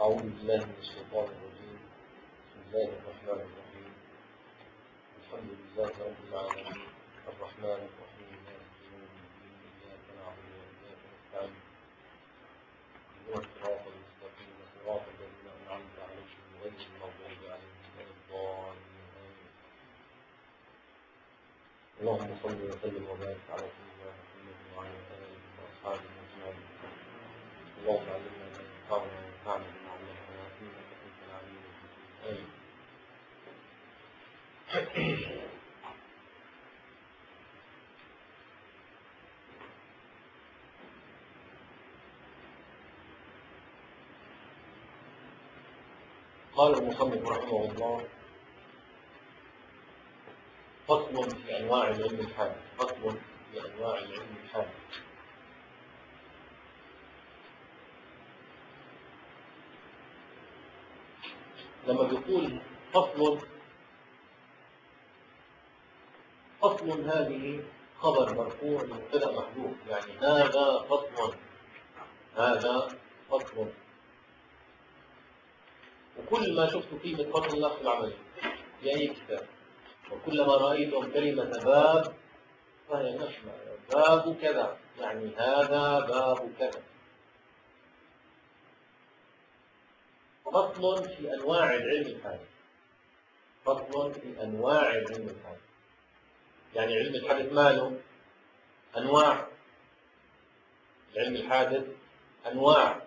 أعوذ بالله من الشيطان الرجيم. بسم الله الرحمن الرحيم. الحمد لله رب العالمين الرحمن الرحيم مالك يوم الدين إياك نعبد وإياك نستعين اهدنا الصراط المستقيم صراط الذين أنعمت عليهم غير المغضوب عليهم ولا الضالين. اللهم صل وسلم وبارك على سيدنا محمد وعلى آله وأصحابه أجمعين. اللهم علمنا ما ينفعنا وانفعنا بما علمتنا إنك أنت العليم الحكيم. قال المصنف رحمه الله: فصل في أنواع العلم الحادث. فصل في أنواع العلم الحادث. لما بيقول فصل هذه خبر مرفوع مبتدأ محذوف، يعني هذا فصل. وكل ما شفت كلمة فصل الله في العمل في أي كتاب، وكلما رأيتم كلمة باب فهي نفس باب كذا، يعني هذا باب كذا. فصل في أنواع العلم الحادث. فصل في أنواع العلم الحادث، يعني علم الحادث ماله؟ أنواع. العلم الحادث أنواع،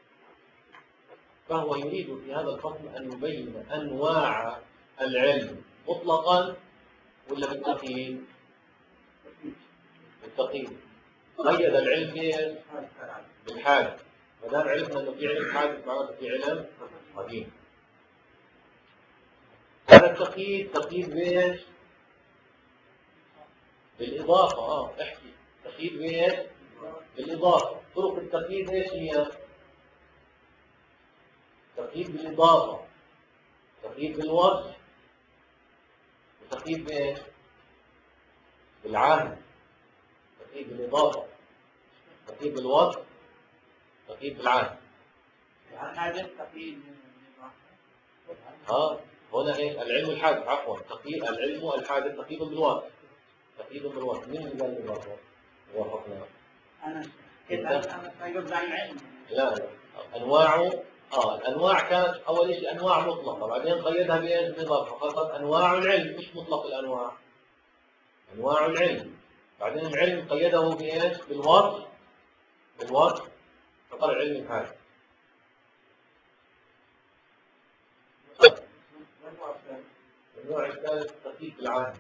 فهو يريد في هذا الفصل أن يبين أنواع العلم مطلقا ولا بالتقييد؟ بالتقييد. قيد العلم بالحادث، ما دام عرفنا أنه في علم حادث معناته في علم قديم. هذا التقييد تقييد بإيش؟ بالإضافة. احكي تقييد بإيش؟ بالإضافة. طرق التقييد إيش هي؟ تقييد بالإضافة، تقييد بالوصف، وتقييد بإيش؟ بالعهد. تقييد بالإضافة، تقييد بالوصف، تقييد بالعهد. هذا التقييد هنا ايه؟ العلم الحادث، عفوا، تقييد العلم الحادث تقييد بالوصف. تقييد بالوصف. مين اللي قال بالوصف؟ وافقنا. أنا يرجع العلم. لا أنواعه. الأنواع كانت أول شيء أنواع مطلقة، بعدين قيدها بإيش؟ بالإضافة. فقط أنواع العلم، مش مطلق الأنواع. أنواع العلم. بعدين العلم قيده بإيش؟ بالوصف. فقال العلم الحادث. النوع الثالث تقييد بالعهد.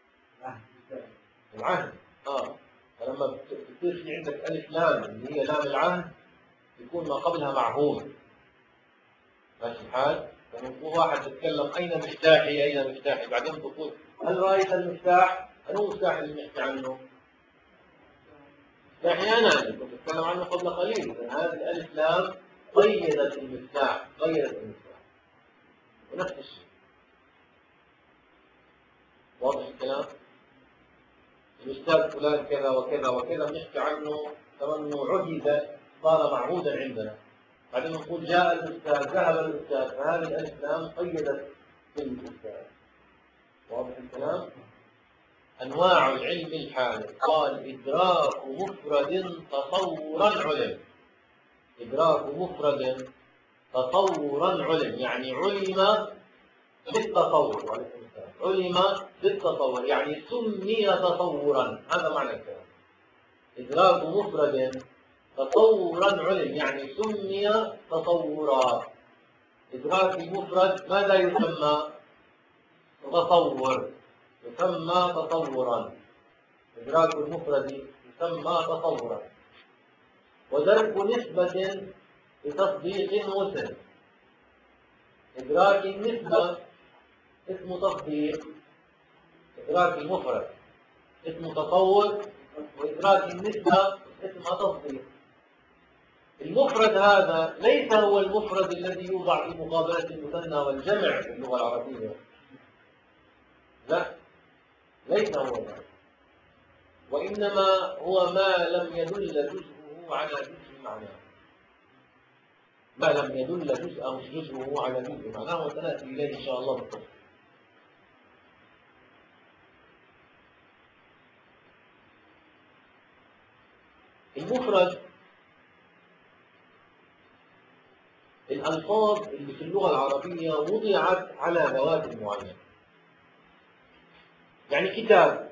العهد. فلما بتصير في عندك ألف لام اللي هي لام العهد، يكون ما قبلها معهود. ماشي الحال؟ لما يكون واحد يتكلم أين مفتاحي، بعدين تقول هل رأيت المفتاح؟ أنا مفتاح اللي نحكي عنه؟ مفتاحي أنا اللي كنت أتكلم عنه قبل قليل. هذه الألف لام قيدت المفتاح. ونفس الشيء. واضح الكلام؟ الأستاذ فلان كذا وكذا وكذا بنحكي عنه كأنه عهد، صار معهودا عندنا. بعدين نقول جاء الأستاذ، ذهب الأستاذ، فهذه الألف لام قيدت بالأستاذ. واضح الكلام؟ أنواع العلم الحادث. قال إدراك مفرد تصورا علم. إدراك مفرد تصورا علم، يعني علم بالتصور. وعليكم السلام. علم بالتصور، يعني سمي تصورا. هذا معنى الكلام. إدراك مفرد تصورا علم، يعني سمي تصورا. إدراك المفرد ماذا يسمى؟ تصور. يسمى تصورا. إدراك المفرد يسمى تصورا. ودرك نسبة بتصديق وسن. إدراك النسبة اسمه تصديق. إدراك المفرد اسمه تصور، وإدراك النسبة اسمها تصديق. المفرد هذا ليس هو المفرد الذي يوضع في مقابلة المثنى والجمع في اللغة العربية. لا، ليس هو ذلك. وإنما هو ما لم يدل جزءه على جزء معناه. ما لم يدل جزءه على جزء معناه، وسنأتي إليه إن شاء الله بالتفصيل. المفرد الألفاظ اللي في اللغة العربية وضعت على ذوات معينة. يعني كتاب،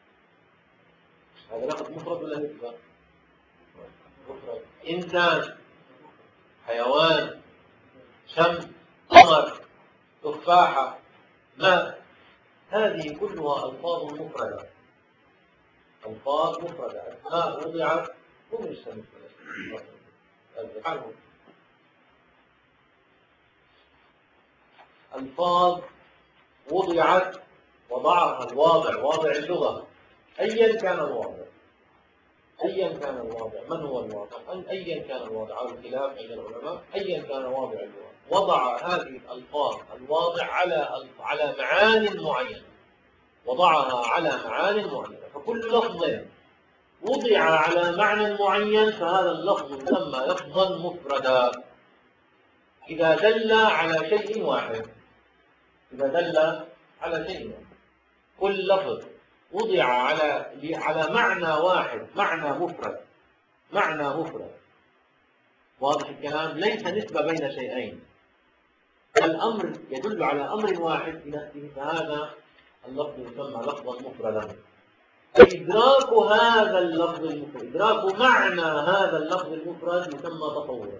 هذا لفظ مفرد ولا نسبة؟ مفرد. إنسان، حيوان، شمس، قمر، تفاحة، ماء، هذه كلها ألفاظ مفردة. ألفاظ مفردة، أسماء وضعت هم يسمون ألفاظ وضعت وضعها الواضع، واضع اللغة، أيا كان الواضع، أيا كان الواضع، من هو الواضع؟ أيا كان الواضع، على الخلاف عند العلماء، أيا كان واضع اللغة، وضع هذه الألفاظ الواضع على معان معينة، وضعها على معان معينة، فكل لفظ وضع على معنى معين فهذا اللفظ يسمى لفظا مفردا إذا دل على شيء واحد. إذا دل على شيء واحد، كل لفظ وضع على معنى واحد، معنى مفرد، معنى مفرد، واضح الكلام؟ ليس نسبة بين شيئين، الأمر يدل على أمر واحد في نفسه، فهذا اللفظ يسمى لفظا مفردا. إدراك هذا اللفظ المفرد، إدراك معنى هذا اللفظ المفرد يسمى تصورا.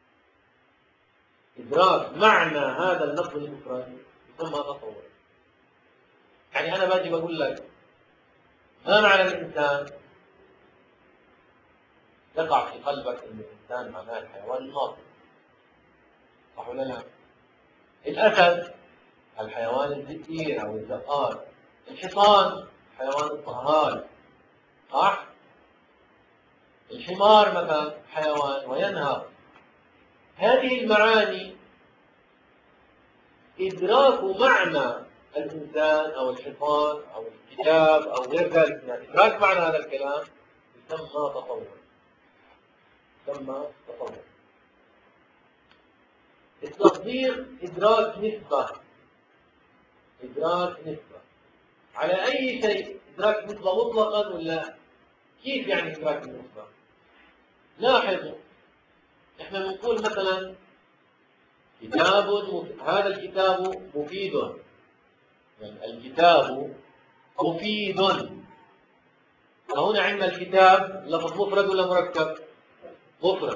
إدراك معنى هذا اللفظ المفرد يسمى تصورا. يعني أنا باجي بقول لك ما معنى الإنسان؟ يقع في قلبك أن الإنسان معناه الحيوان الناطق، صح ولا لا؟ الأسد الحيوان الذكير أو الزقار، الحصان حيوان الطهال، صح؟ الحمار مثلا حيوان وينهر. هذه المعاني إدراك معنى الإنسان أو الحصان أو الكتاب أو غير ذلك، إدراك معنى هذا الكلام يسمى تصور، يسمى تصور. التصدير إدراك نسبة، إدراك نسبة على أي شيء. إدراك نسبة مطلقا ولا كيف يعني إدراك النسبة؟ لاحظوا، إحنا بنقول مثلا كتاب هذا الكتاب مفيد، يعني الكتاب مفيد، فهنا عندنا الكتاب لفظ مفرد ولا مركب؟ مفرد،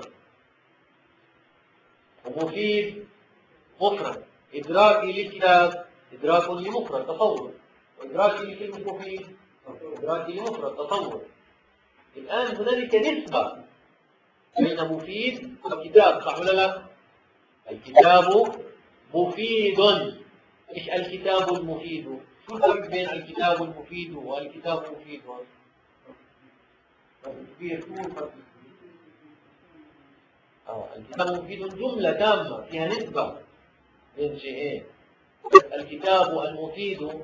ومفيد مفرد. إدراكي للكتاب إدراك لمفرد تصور، وإدراكي لكلمة مفيد إدراكي لمفرد تصور. الآن هنالك نسبة بين مفيد وكتاب، صح ولا لا؟ الكتاب مفيد، مش الكتاب المفيد. شو الفرق بين الكتاب المفيد والكتاب المفيد؟ الكتاب المفيد جملة تامة فيها نسبة بين شيئين. الكتاب المفيد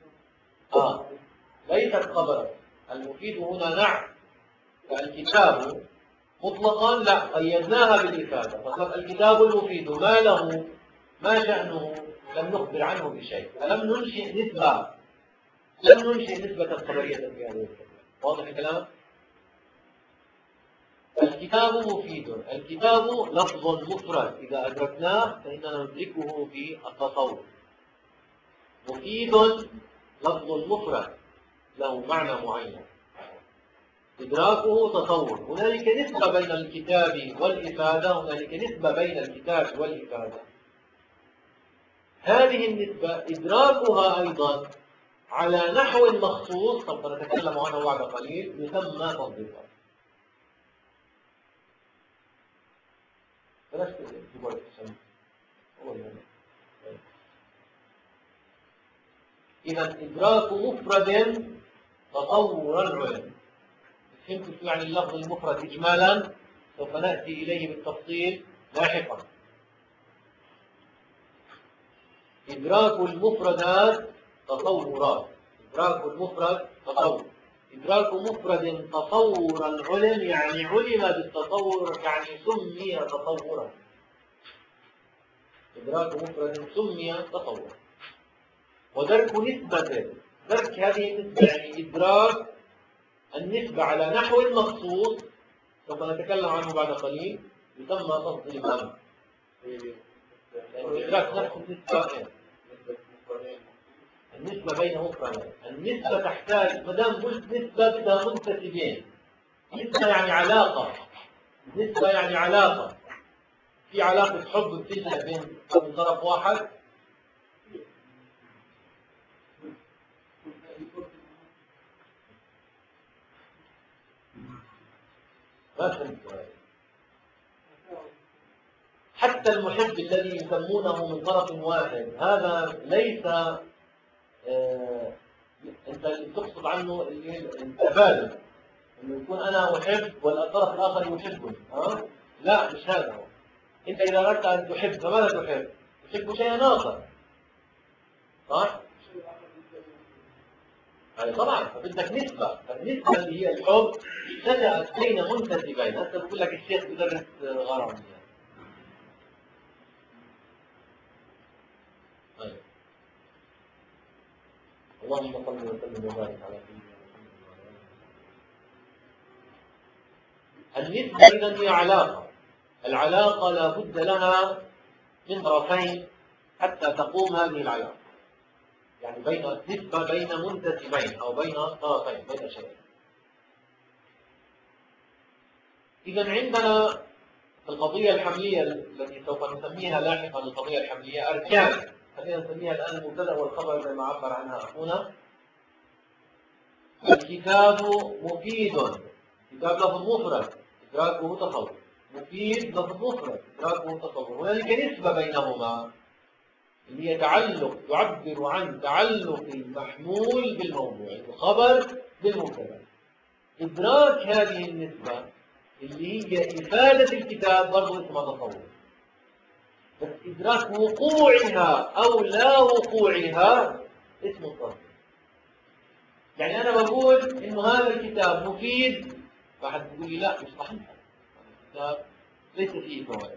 ليست خبرا، المفيد هنا نعم، فالكتاب مطلقا لا، قيدناها بالإفادة، فقط الكتاب المفيد ما له، ما شأنه، لم نخبر عنه بشيء، فلم ننشئ نسبة، لم ننشئ نسبة خبرية في هذه الكلمة. واضح الكلام؟ الكتاب مفيد، الكتاب لفظ مفرد إذا أدركناه فإننا ندركه في التصور. مفيد لفظ مفرد له معنى معين، إدراكه تصور. هنالك نسبة بين الكتاب والإفادة، هنالك نسبة بين الكتاب والإفادة. هذه النسبة إدراكها أيضا على نحو مخصوص سوف نتكلم عنه بعد قليل يسمى تصديقا. إذا إدراك مفرد تصور العلم. فهمت شو يعني اللفظ المفرد إجمالا؟ سوف نأتي إليه بالتفصيل لاحقا. إدراك المفردات تصورات، إدراك المفرد تصور، إدراك مفرد تصور العلم، يعني علم بالتصور، يعني سمي تصورا. إدراك مفرد سمي تصور. ودرك نسبة، درك هذه النسبة يعني إدراك النسبة على نحو مخصوص سوف نتكلم عنه بعد قليل، يسمى تفضيل الأمر. يعني إدراك نفس النسبة، النسبة بين مفردين. النسبة تحتاج، ما دام قلت نسبة بدها منتسبين. نسبة يعني علاقة، نسبة يعني علاقة، في علاقة حب بتنشأ بين طرف واحد. ما فهمت. حتى المحب الذي يسمونه من طرف واحد هذا ليس انت تقصد عنه التبادل، انه يكون انا احب والطرف الاخر يحبني. لا، مش هذا هو. انت اذا اردت ان تحب فماذا تحب؟ تحب شيئا اخر، صح؟ يعني طبعا فبدك نسبه، النسبه اللي هي الحب نشأت بين منتسبين. هسه بقول لك الشيخ بدرس غرام. طيب. اللهم صل وسلم وبارك على سيدنا محمد. النسبة إذن هي علاقة، العلاقة لا بد لها من طرفين حتى تقوم هذه العلاقة، يعني بين نسبة بين منتسبين أو بين طرفين، بين شيئين. إذن عندنا القضية الحملية التي سوف نسميها لاحقا القضية الحملية أركان، خلينا نسميها الآن المبتدأ والخبر زي ما عبر عنها أخونا. الكتاب مفيد، كتاب لفظ مفرد إدراكه تصور، مفيد لفظ مفرد إدراكه تصور. هنالك نسبة بينهما اللي هي تعلق، يعبر عن تعلق المحمول بالموضوع، الخبر بالمبتدأ. إدراك هذه النسبة اللي هي إفادة الكتاب برضه اسمها تصور، بس إدراك وقوعها أو لا وقوعها اسمه التصور. يعني أنا بقول إنه هذا الكتاب مفيد، واحد بيقول لي لا مش صحيح، الكتاب ليس فيه فوائد.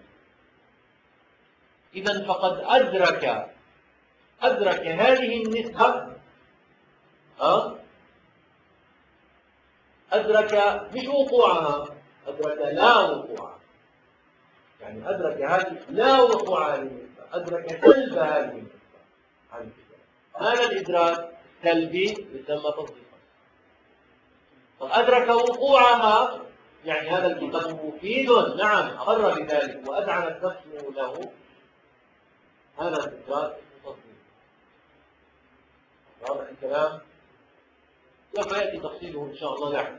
إذا فقد أدرك هذه النسبة، أدرك مش وقوعها، أدرك لا وقوعها. يعني أدرك هذه لا وقوع هذه النسبة، أدرك سلب هذه النسبة عن الكتاب. هذا الإدراك السلبي يسمى تصديقا. طب أدرك وقوعها، يعني هذا الكتاب مفيد، نعم أقر بذلك وأذعنت نفسه له، هذا الإدراك تصديق. واضح الكلام؟ سوف يأتي تفصيله إن شاء الله لاحقا.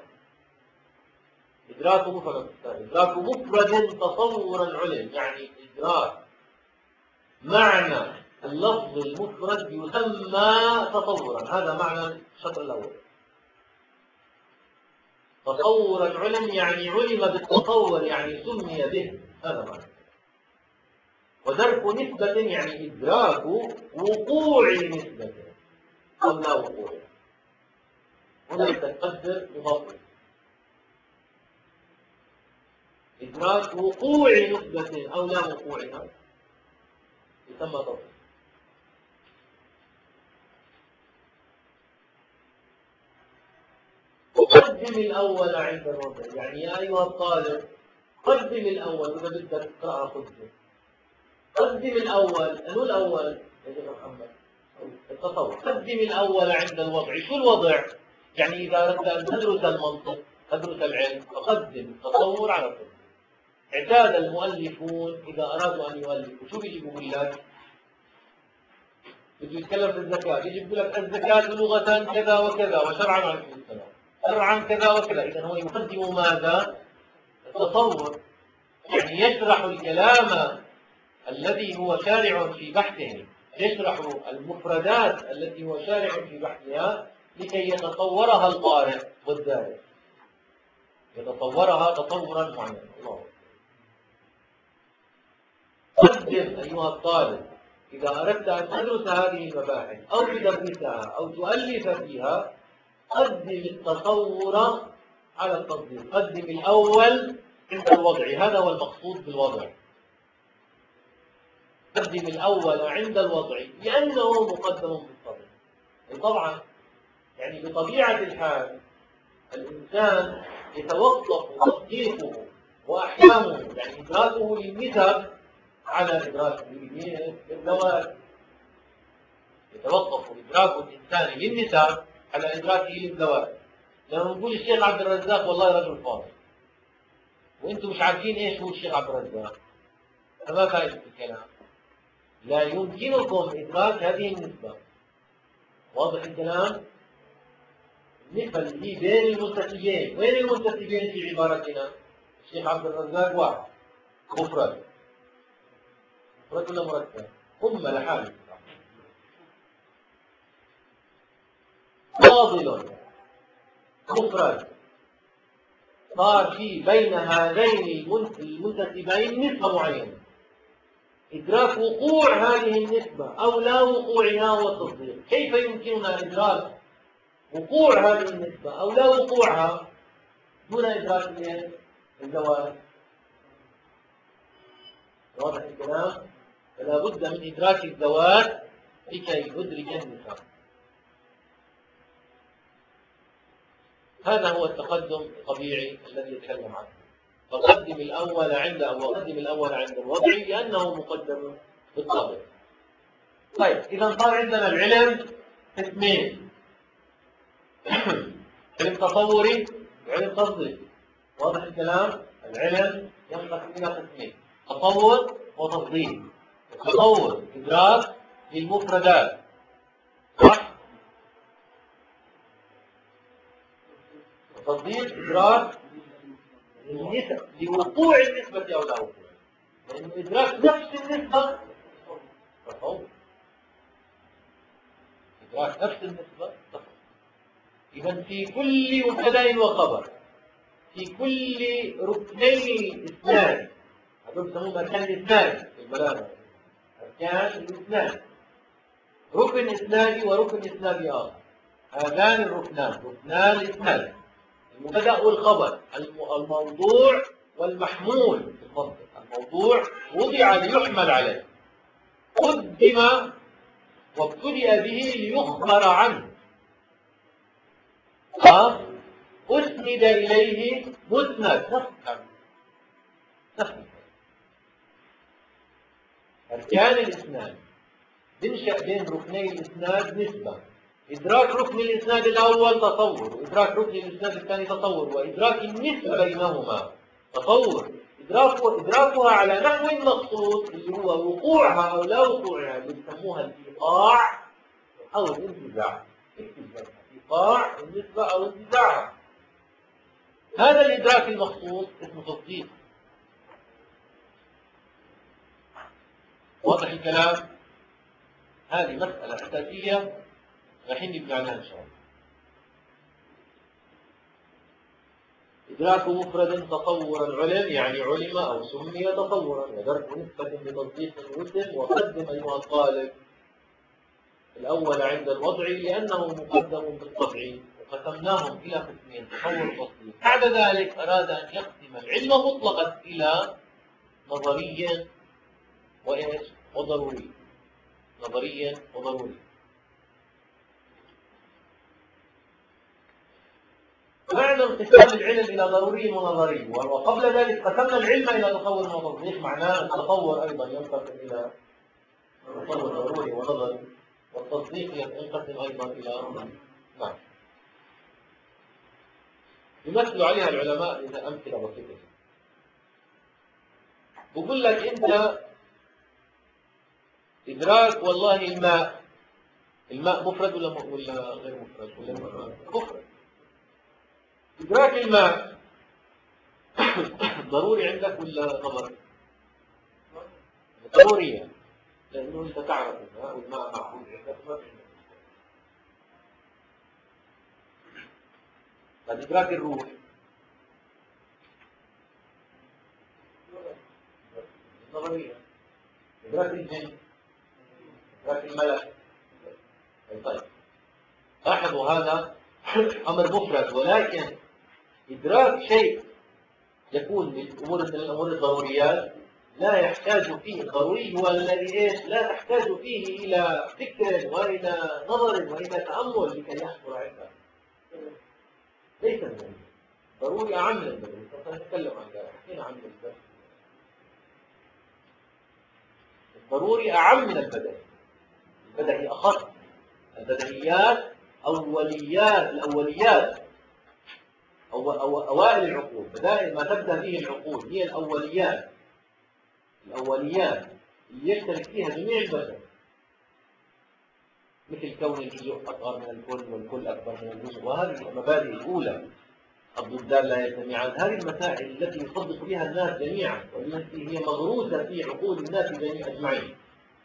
إدراك مفرد، إدراك مفرد تصورا علم، يعني إدراك معنى اللفظ المفرد يسمى تصورا. هذا معنى الشطر الأول. تصورا علم يعني علم بالتصور، يعني سمي به، هذا معنى. ودرك نسبة يعني إدراك وقوع نسبة أو لا وقوع. هنا تقدر بضبط إدراك وقوع نسبة أو لا وقوعها يسمى تصور. قدم الأول عند الوضع، يعني يا أيها الطالب قدم الأول. إذا بدك تقرأها قدم الأول. أنو الأول يا شيخ محمد؟ التصور. قدم الأول عند الوضع. شو الوضع؟ يعني إذا أردت أن تدرس المنطق، تدرس العلم، فقدم التصور على التصور. اعتاد المؤلفون إذا أرادوا أن يؤلفوا شو بيجي بيقول لك؟ بده يتكلم في الزكاة، يجي بيقول لك الزكاة لغة كذا وكذا وشرعا عليه السلام، شرعا كذا وكذا. إذا هو يقدم ماذا؟ التصور، يعني يشرح الكلام الذي هو شارع في بحثه، يشرح المفردات التي هو شارع في بحثها لكي يتصورها القارئ والدارس، يتصورها تصورا معينا. الله قدم أيها الطالب إذا أردت أن تدرس هذه المباحث أو تدرسها أو تؤلف فيها، قدم التصور على التطبيق. قدم الأول عند الوضع، هذا هو المقصود بالوضع. بس فقدم الأول عند الوضع لأنه مقدم بالطبع. طبعا يعني بطبيعة الحال الإنسان يتوقف تصديقه وأحكامه يعني إدراكه للنسب على إدراك للذوات. يتوقف إدراك الإنسان للنسب على إدراكه للذوات. لما نقول الشيخ عبد الرزاق والله رجل فاضل وأنتم مش عارفين إيش هو الشيخ عبد الرزاق، فما فائدة الكلام؟ لا يمكنكم إدراك هذه النسبة. واضح الكلام؟ النسبة اللي هي بين المنتسبين، وين المنتسبين في عبارتنا؟ الشيخ عبد الرزاق واحد مفرد ولا مركب؟ هم لحاله. فاضل مفرد صار في بين هذين المنتسبين نسبة معينة. إدراك وقوع هذه النسبة أو لا وقوعها هو التصديق. كيف يمكننا إدراك وقوع هذه النسبة أو لا وقوعها دون إدراك الزواج؟ واضح الكلام؟ فلا بد من إدراك الزواج لكي يدرك النسب. هذا هو التقدم الطبيعي الذي يتكلم عنه. فقدم الأول عند الوضع لأنه مقدم بالطبع. طيب إذا صار عندنا العلم قسمين، علم تصوري وعلم تصديقي. واضح الكلام؟ العلم ينقسم إلى قسمين، تصور وتصديق. التصور إدراك للمفردات، صح؟ التصديق إدراك للنسب، لوقوع النسبة أو لا وقوع. لأن إدراك نفس النسبة تصور، إدراك نفس النسبة تصور. إذا في كل مبتدأ وخبر، في كل ركنين إسناد، هذول يسموهم أركان الإسناد في البلاغة، أركان الإسناد، ركن إسنادي وركن إسنادي آخر. هذان الركنان ركنان الإسناد، المبتدأ والخبر، الموضوع والمحمول في المنطق. الموضوع وضع ليحمل عليه، قدم وابتدأ به ليخبر عنه، أسند إليه مسند. نفهم أركان الإسناد بنشأ بين ركني الإسناد نسبة. إدراك ركن الإسناد الأول تصور، وإدراك ركن الإسناد الثاني تصور، وإدراك النسبة بينهما تصور. إدراكها على نحو مخصوص اللي هو وقوعها أو لا وقوعها، اللي يسموها الإيقاع أو الانتزاع. إيقاع النسبة أو انتزاعها. هذا الإدراك المخصوص اسمه تصديق. واضح الكلام؟ هذه مسألة أساسية رايحين نبني عليها إن شاء الله. إدراك مفرد تصور العلم يعني علم أو سمي تصورا، ودرك نسبة بتصديق الوسم. وقدم أيها الطالب الأول عند الوضع لأنه مقدم بالطبع، وقسمناهم إلى قسمين، تصور وتصديق. بعد ذلك أراد أن يقسم العلم مطلقا إلى نظريا وإيش؟ وضروري. نظريا وضروري. معنى انقسام العلم إلى ضروري ونظري، وقبل ذلك قسمنا العلم إلى تصور وتصديق. معناه التصور أيضا ينقسم إلى تصور ضروري ونظري، والتصديق ينقسم أيضا إلى نعم. يمثل عليها العلماء إذا أمثلة بسيطة. بقول لك أنت إدراك والله الماء مفرد ولا غير مفرد؟ ولا مفرد. إدراك الماء ضروري عندك ولا نظري؟ ضرورية، لأنه أنت تعرف الماء والماء معقول عندك ما في. طيب إدراك الروح نظرية. إدراك الجن، إدراك الملك. طيب لاحظوا هذا أمر مفرد، ولكن إدراك شيء يكون من الأمور الضروريات لا يحتاج فيه الضروري هو الذي إيش؟ لا تحتاج فيه إلى فكر وإلى نظر وإلى تأمل لكي يحصل عندك. ليس من ضروري أعم من البدني، سنتكلم عن ذلك، حكينا عن البدني. الضروري أعم من البدني، البدني أخص. البدنيات الأوليات أوائل العقول، بدائل ما تبدأ به العقول هي الأوليات اللي يشترك فيها جميع البشر، مثل كون الجزء أصغر من الكل والكل أكبر من الجزء، وهذه المبادئ الأولى. الضدان لا يجتمعان، هذه المسائل التي يصدق بها الناس جميعا والتي هي مغروسة في عقول الناس أجمعين.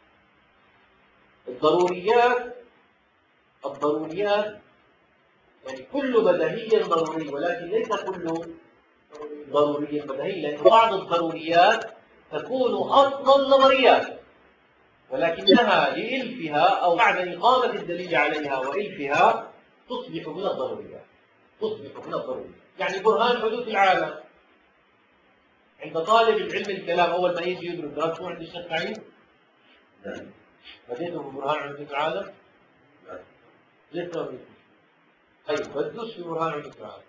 الضروريات يعني كل بديهي ضروري، ولكن ليس كل ضروري بديهي، لأن بعض الضروريات تكون أصلا نظريات، ولكنها لإلفها أو بعد إقامة الدليل عليها وإلفها تصبح من الضروريات. يعني برهان حدوث العالم عند طالب العلم الكلام أول ما يجي يدرس دراسته عند الشيخ سعيد بديته ببرهان حدوث العالم؟ لسه ما طيب بدوش في برهان حدوث العالم.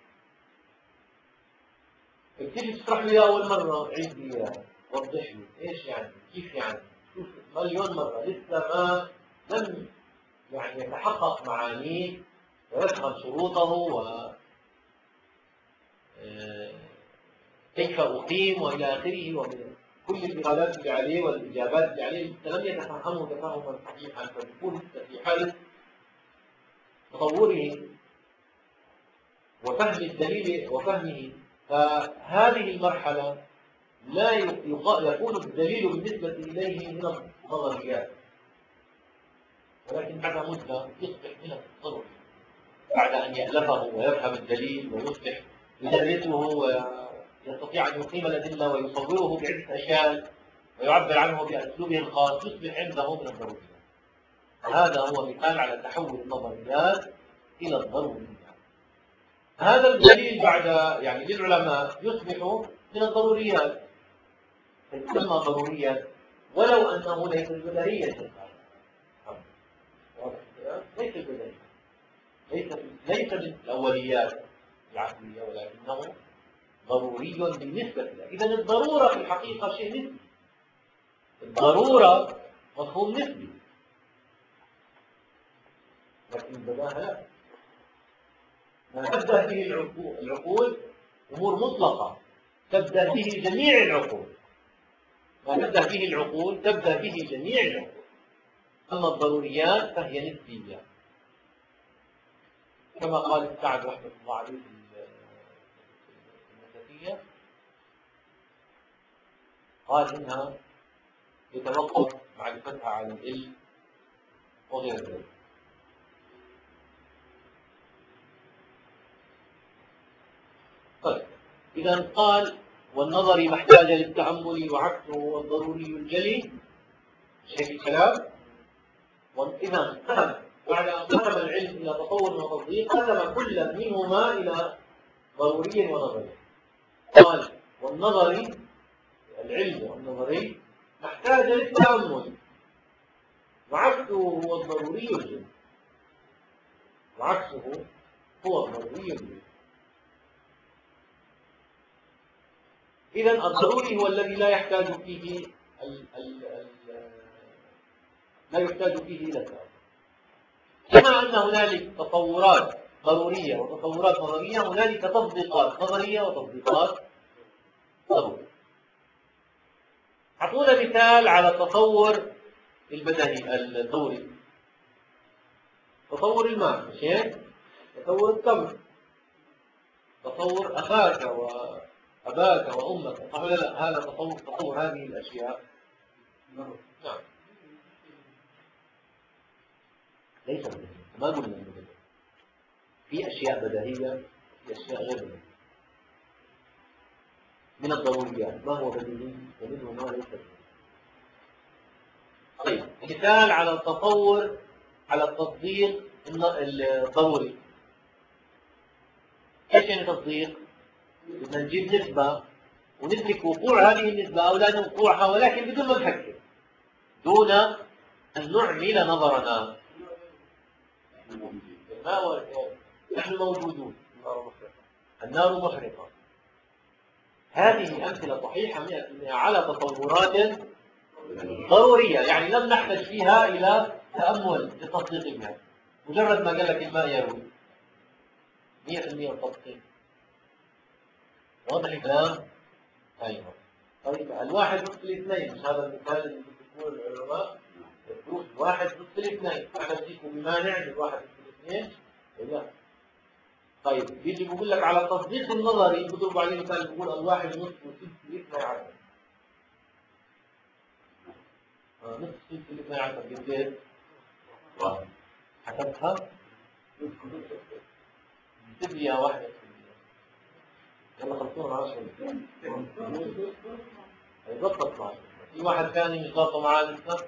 بتيجي تشرح لي أول مرة عيد لي إياه، وضح لي إيش يعني، كيف يعني، شوف مليون مرة لسه ما لم يعني يتحقق معانيه ويفهم شروطه كيف أقيم وإلى آخره، ومن كل الإرادات اللي عليه والإجابات اللي عليه لم يتفهمه تفهما صحيحا، فيكون في حالة تصوره وفهم الدليل وفهمه. فهذه المرحلة لا يكون الدليل بالنسبة إليه من النظريات، ولكن بعد مدة يصبح من التصور، بعد أن يألفه ويفهم الدليل ويصبح يدرسه ويستطيع أن يقيم الأدلة ويصوره بعدة أشكال ويعبر عنه بأسلوبه الخاص، يصبح عنده من الضروريات. هذا هو مثال على تحول النظريات إلى الضروريات. هذا الدليل بعد يعني للعلماء يصبح من الضروريات، فيسمى ضروريا ولو أنه ليس بديهيا. ليس بديهيا، ليس من الأوليات العقلية، ولكنه ضروري بالنسبة له. إذا الضرورة في الحقيقة شيء نسبي، الضرورة مفهوم نسبي، لكن البداهة لا. ما تبدأ به العقول أمور مطلقة تبدأ به جميع العقول، ما تبدأ به العقول تبدأ به جميع العقول. أما الضروريات فهي نسبية، كما قال السعد رحمة الله عليه في النسبية، قال إنها يتوقف معرفتها على العلم وغير ذلك. طيب، إذا قال والنظر ما احتاج للتأمل وعكسه والضروري الجلي، شيء الكلام. وإذا بعد أن قسم العلم إلى تطور وتطبيق قسم كل منهما إلى ضروري ونظري. قال والنظري العلم والنظري محتاج للتأمل وعكسه هو الضروري الجلي، وعكسه هو الضروري الجلي. إذن الضروري هو الذي لا يحتاج فيه إلى التأمل. كما أن هنالك تطورات ضرورية وتطورات نظرية، هنالك تطبيقات نظرية وتطبيقات ضرورية. أعطونا مثال على التطور البدني الضروري. تطور الماء، مش هيك؟ تطور التمر، تطور أخاك وأباك وأمك، صح ولا لا؟ هذا تطور هذه الأشياء. نعم، ليس بديهية، ما قلنا انه بديهي. في اشياء بديهيه، في اشياء غير بديهيه. من الضروريات ما هو بديهي ومنه ما ليس بديهي. طيب، مثال على التطور على التطبيق الضروري. ايش يعني تطبيق؟ بدنا نجيب نسبه وندرك وقوع هذه النسبة أو لا وقوعها، ولكن بدون ما نفكر، دون أن نعمل نظرنا. نحن موجودون، النار محرقة. هذه أمثلة صحيحة 100% على تصورات ضرورية، يعني لم نحتاج فيها إلى تأمل لتصديق بها، مجرد ما قال لك الماء يروي 100% تصديق. واضح الكلام؟ أيوه. طيب الواحد نصف الاثنين، مش هذا المثال اللي بيقول العلماء؟ يقول واحد نصف الاثنين، أنا بديكم بمانع من واحد نصف الاثنين؟ لا. طيب بيجي بيقول لك على التصديق النظري، بضرب عليه مثال بيقول الواحد نصف وست الاثنين عشر. نصف ست الاثنين عشر قديش؟ واحد. حسبتها؟ جيب لي واحدة. يلا 15 هيضبط معي. في واحد ثاني مش ضابطه معاه لسه؟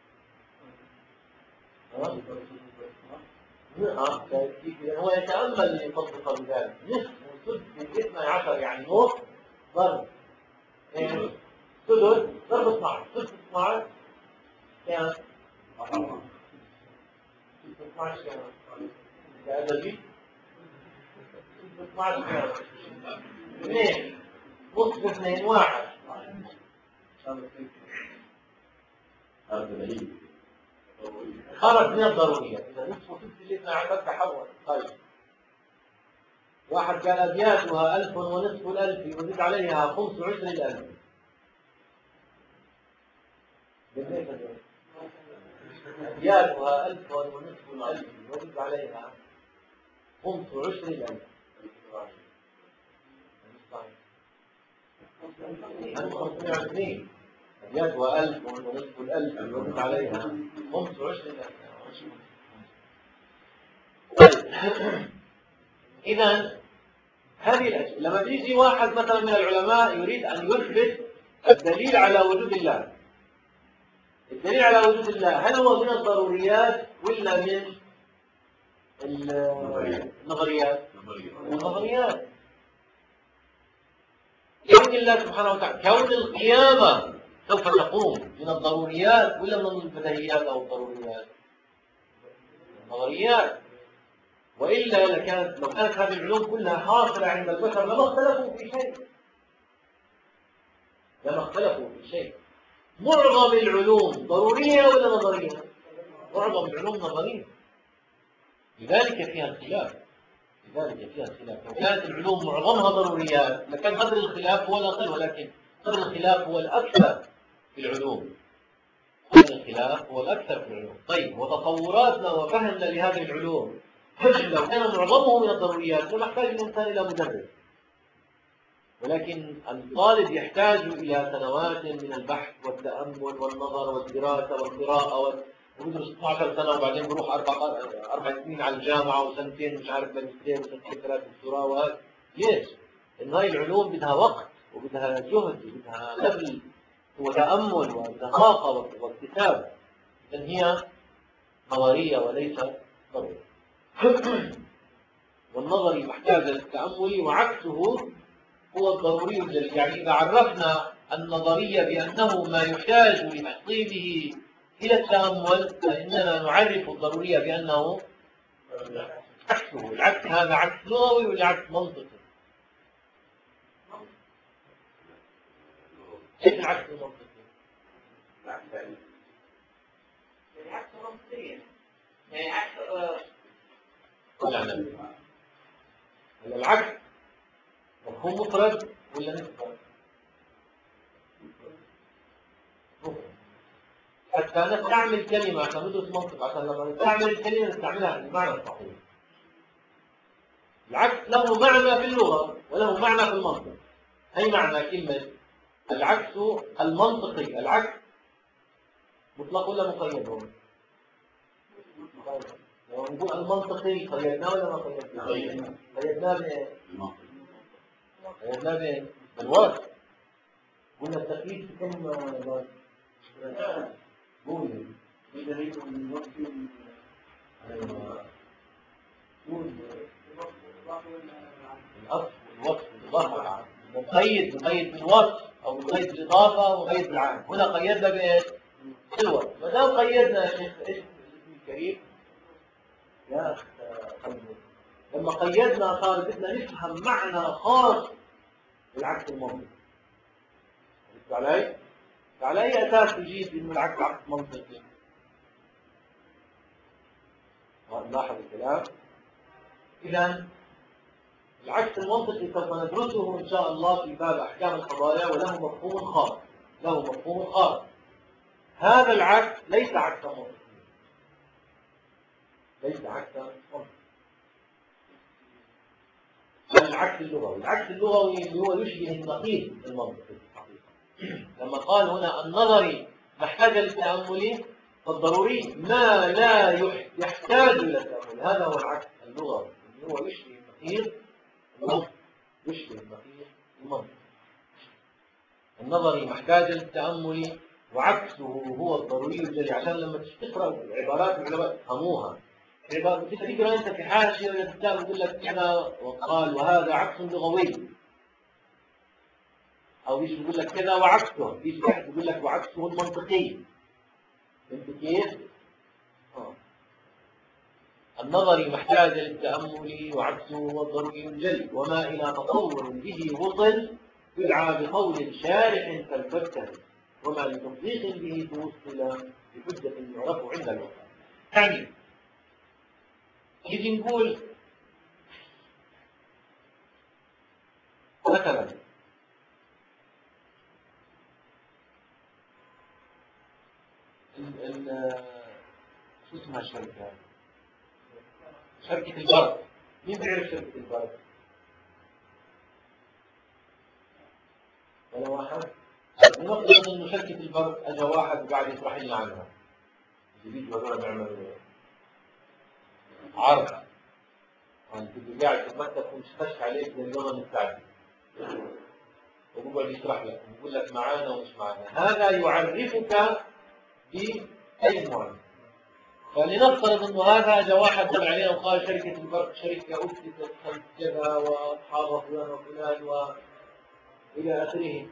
هو يتأمل يطبق بذلك. نصف وسدس 12 يعني نص ضرب سدس ضرب 12 سدس 12 كام؟ 12 كام؟ كأدبي 12 كام؟ 2 نصف 2 1 خرج من الضرورية. إذا نصف وسدس اللي 12 تحول. طيب واحد قال أبياتها 1000 ونصف الألف يزيد عليها 25,000. أبياتها 1000 ونصف الألف يزيد عليها 25,000. أبياتها 1000 ونصف الألف يزيد عليها 25,000. إذا هذه الأشياء لما بيجي واحد مثلا من العلماء يريد أن يثبت الدليل على وجود الله، الدليل على وجود الله هل هو من الضروريات ولا من النظريات؟ النظريات. كون الله سبحانه وتعالى، كون القيامة سوف تقوم من الضروريات ولا من البديهيات أو الضروريات؟ النظريات. وإلا لو كانت هذه العلوم كلها حاصلة عند البشر لما اختلفوا في شيء. معظم العلوم ضرورية ولا نظرية؟ معظم العلوم نظرية. لذلك فيها الخلاف. لو كانت العلوم معظمها ضروريات لكان قدر الخلاف هو الأقل، ولكن قدر الخلاف هو الأكثر في العلوم. طيب وتصوراتنا وفهمنا لهذه العلوم لو كان معظمه من الضروريات لما يحتاج الإنسان إلى مدرس، ولكن الطالب يحتاج إلى سنوات من البحث والتأمل والنظر والدراسة والقراءة ويدرس 12 سنة وبعدين بروح 4 سنين على الجامعة وسنتين مش عارف ماجستير وسنتين 3 دكتوراه. وهذا ليش؟ إن هاي العلوم بدها وقت وبدها جهد وبدها بذل وتأمل ودقائق واكتساب. إذن هي نظرية وليس ضروري. والنظري محتاج للتأمل وعكسه هو الضروري الجلي. يعني إذا عرفنا النظرية بأنه ما يحتاج لتحصيله إلى التأمل فإننا نعرف الضرورية بأنه عكسه. العكس هذا عكس لغوي ولا عكس منطقي؟ كيف العكس المنطقي؟ العكس منطقي يعني عكس العكس مفهوم مفرد ولا نسبة؟ حتى نستعمل كلمة عشان ندرس منطق، عشان لما نستعمل الكلمة نستعملها بالمعنى الصحيح. العكس له معنى في اللغة وله معنى في المنطق. أي معنى كلمة العكس المنطقي؟ العكس مطلق ولا مقيد؟ هو لو نقول المنطقي قيدناه ولا ما قيدناه؟ قيدناه بايه؟ قيدناه بايه؟ بالوصف. قلنا التقييد في كم وصف؟ قول بدليل من وصف الأصل والوصف الظاهر المنطق نقيد بالوصف أو نقيد بالإضافة أو نقيد بالعام. هنا قيدنا بإيش؟ بالوصف. ما دام قيدنا يا شيخ إيش الاسم الكريم؟ يا أخي لما قيدنا صار بدنا نفهم معنى خاص بالعكس المنطقي. علي؟ على أي أساس تجيب إنه العكس عكس منطقي؟ نلاحظ الكلام. إذا العكس المنطقي سوف ندرسه إن شاء الله في باب أحكام القضايا وله مفهوم خاص. له مفهوم خاص. هذا العكس ليس عكس منطقي. ليس عكس منطقي. العكس اللغوي. العكس اللغوي اللي هو يشبه النقيض المنطقي. لما قال هنا النظري محتاج للتأمل فالضروري ما لا يحتاج إلى التأمل. هذا هو العكس اللغوي اللي هو يشبه النقيض المنطق. يشبه النقيض المنطق. النظري محتاج للتأمل وعكسه هو الضروري الجلي. عشان لما تقرأ عبارات العلماء تفهموها. تقرأ أنت في حاشية ولا كتاب يقول لك كذا وقال وهذا عكس لغوي. أو يجي يقول لك كذا وعكسه، يجي واحد يقول لك وعكسه المنطقي. فهمت كيف؟ النظري محتاج للتأمل وعكسه هو الضروري الجلي. وما إلى تطور به وصل يدعى بقول شارح كالفكه. وما لتطبيق به توصل بحجة يعرف عند الوقت. يعني يجي نقول مثلا شو اسمها الشركة؟ شركة البرد. مين بيعرف شركة البرد؟ ولا واحد؟ نفترض انه شركة البرد اجى واحد وقاعد يشرح لنا عنها. جديد هذول بيعملوا عرض. انت قاعد في المكتب ومش خش عليك للزمن المستعجل. وبقعد يشرح لك ويقول لك معانا ومش معانا. هذا يعرفك بأي معاملة. فلنفترض انه هذا اجى واحد دل علينا وقال شركة البرق شركة أسست سنة كذا واصحابها فلان وفلان والى اخره.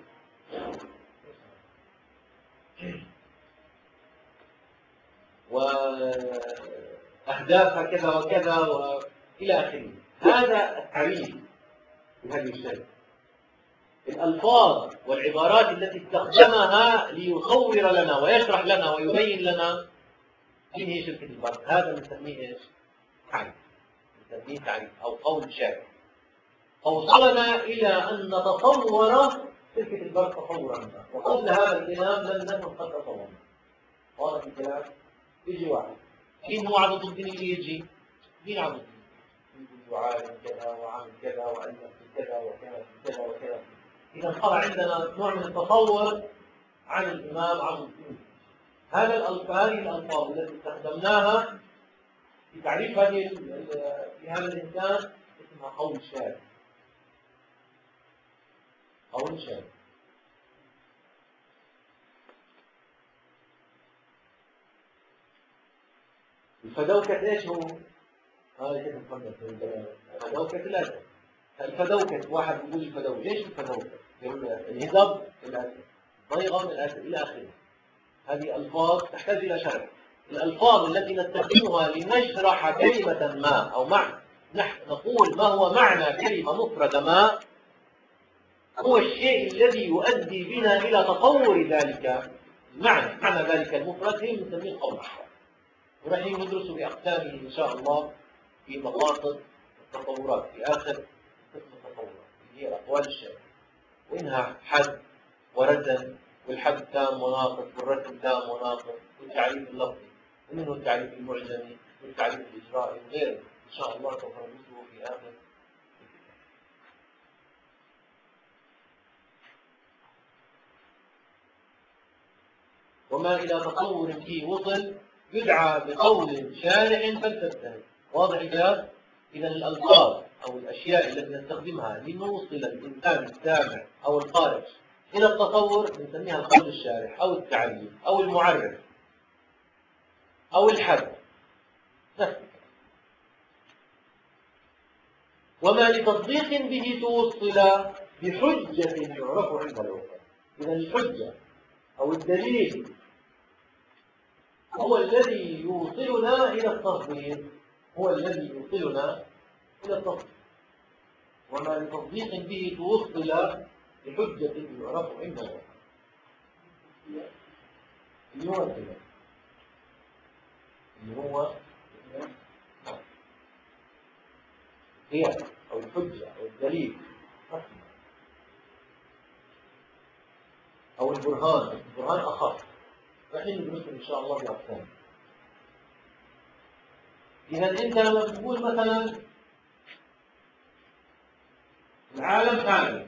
واهدافها كذا وكذا والى اخره. هذا التعريف بهذه الشركة. الألفاظ والعبارات التي استخدمها ليصور لنا ويشرح لنا ويبين لنا من هي شركة البرق. هذا نسميه ايش؟ تعريف. نسميه تعريف أو قول شارع. أوصلنا إلى أن نتصور شركة البرق تصورا ما. وقبل هذا الكلام لم نكن قد تصورنا. واضح الكلام؟ يجي واحد. مين هو عبد الدين اللي يجي؟ مين عبد الدين؟ يقول عالم كذا وعامل كذا وألف كذا وكذا كذا وكذا. إذا صار عندنا نوع من التصور عن الإمام عبد الدين. هذه الألفاظ التي استخدمناها في تعريف هذا الإنسان اسمها قول شارع. قول شارع. الفدوكة ايش هو؟ هذا كيف نفهم الفدوكة الأسد. الفدوكة واحد يقول الفدوكة. ليش الفدوكة؟ يقول الهضب الأسد، ضيغم الأسد إلى آخره. هذه ألفاظ تحتاج إلى شرح. الألفاظ التي نستخدمها لنشرح كلمة ما أو معنى نقول ما هو معنى كلمة مفردة ما هو الشيء الذي يؤدي بنا إلى تطور ذلك المعنى. معنى ذلك المفرد هي نسميه القول. ونحن ندرس بأقسامه إن شاء الله في مقاصد التطورات في آخر قسم التطورات اللي هي أقوال الشارع. وإنها حد ورزن، والحد تام وناقص والرسم تام وناقص والتعريف اللفظي ومنه التعريف المعجمي والتعريف الإجرائي وغيره. إن شاء الله سوف ندرسه في آخر. وما إلى تطور فيه وصل يدعى بقول شارع فلسفة. واضح الكلام؟ إذا الألفاظ أو الأشياء التي نستخدمها لنوصل الإنسان السامع أو الخارج إلى التصور نسميها القول الشارح أو التعريف أو المعرف أو الحد. وما لتصديق به توصل بحجة يعرف عند العقلاء. إذا الحجة أو الدليل هو الذي يوصلنا إلى التصديق، هو الذي يوصلنا إلى التصديق، وما لتصديق به توصل بحجة يعرف عند العقلاء. اللي هو الكلام، اللي هو هي أو الحجة أو الدليل أو البرهان. البرهان أخف، فإحنا ندرسه إن شاء الله بأقسام. إذا أنت لما تقول مثلا العالم حادث،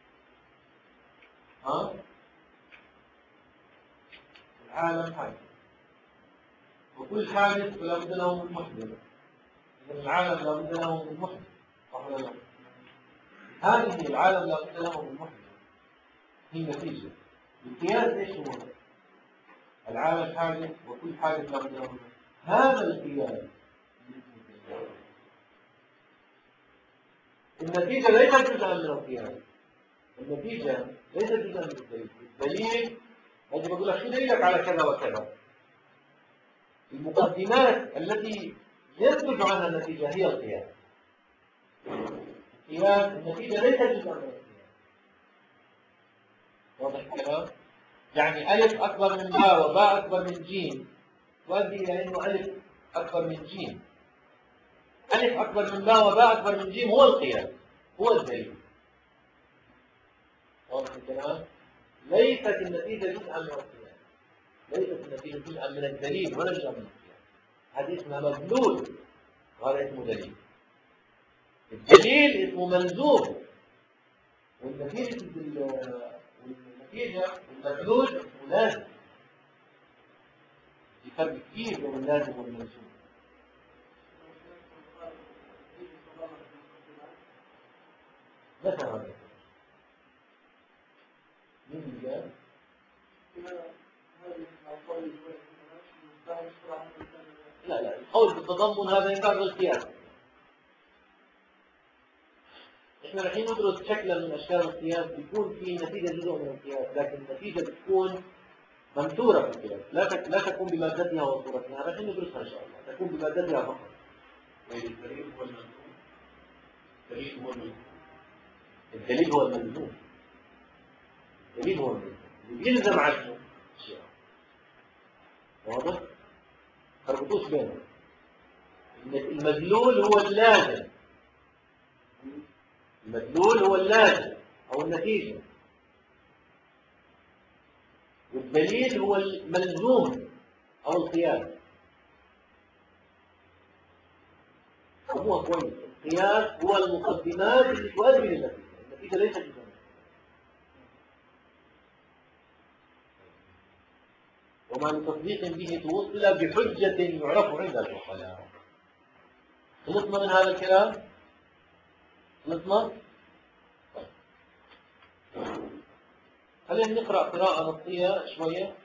العالم حادث، وكل حادث لابد له من محدث. إذا العالم لابد له من محدث، صح ولا لا؟ هذه العالم لابد له من محدث، هي نتيجة. القياس ايش هو؟ العالم حادث وكل حادث لابد له من محدث. هذا القياس النتيجة ليست جزءا من القياس، النتيجة ليست جزءا من الدليل. الدليل يجب أقول لك شو دليلك على كذا وكذا. المقدمات التي ينتج عنها النتيجة هي القياس. القياس النتيجة ليست جزءا من القياس. واضح الكلام؟ يعني ألف أكبر من باء وباء أكبر من جيم تؤدي إلى أنه ألف أكبر من جيم. ألف أكبر من باء وباء أكبر من جيم هو القياس، هو الدليل. واضح الكلام؟ ليست النتيجة جزءا من القياس، ليست النتيجة جزءا من الدليل ولا جزءا من القياس. هذه اسمها مدلول وهذا اسمه دليل. الدليل اسمه ملزوم، والنتيجة المدلول اسمه لازم. في فرق كبير بين اللازم والملزوم. متى هذا؟ مين قال؟ لا القول بالتضمن هذا ينفع بالقياس. احنا الحين ندرس شكلا من اشكال القياس بيكون في نتيجه جزء من القياس، لكن النتيجه بتكون منثوره في القياس، لا تكون بمادتها وصورتها. الحين ندرسها ان شاء الله، تكون بمادتها فقط. الدليل هو الملزوم. الدليل هو الملزوم. الدليل هو الملزوم. الدليل هو الملزوم اللي بيلزم عنه اشياء. واضح؟ تربطوش بينهم. المدلول هو اللازم، المدلول هو اللازم أو النتيجة، والدليل هو الملزوم أو القياس. هو كويس، القياس هو المقدمات اللي تؤدي للنتيجة، النتيجة ليست جزءا. وما من تصديق به توصل بحجة يعرف عند العقلاء. خلصنا من هذا الكلام؟ خلصنا؟ خلينا نقرأ قراءة نصية شوية.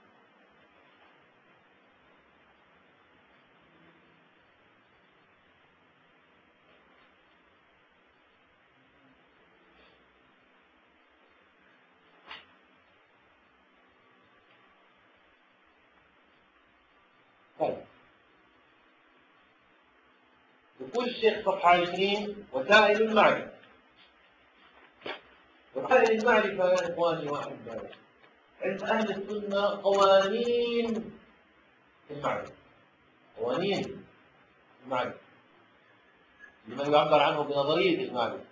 طيب يقول الشيخ صفحة 20 وسائل المعرفة. وسائل المعرفة يا إخواني وأحبائي عند أهل السنة قوانين في المعرفة، قوانين المعرفة لما يعبر عنه بنظرية المعرفة.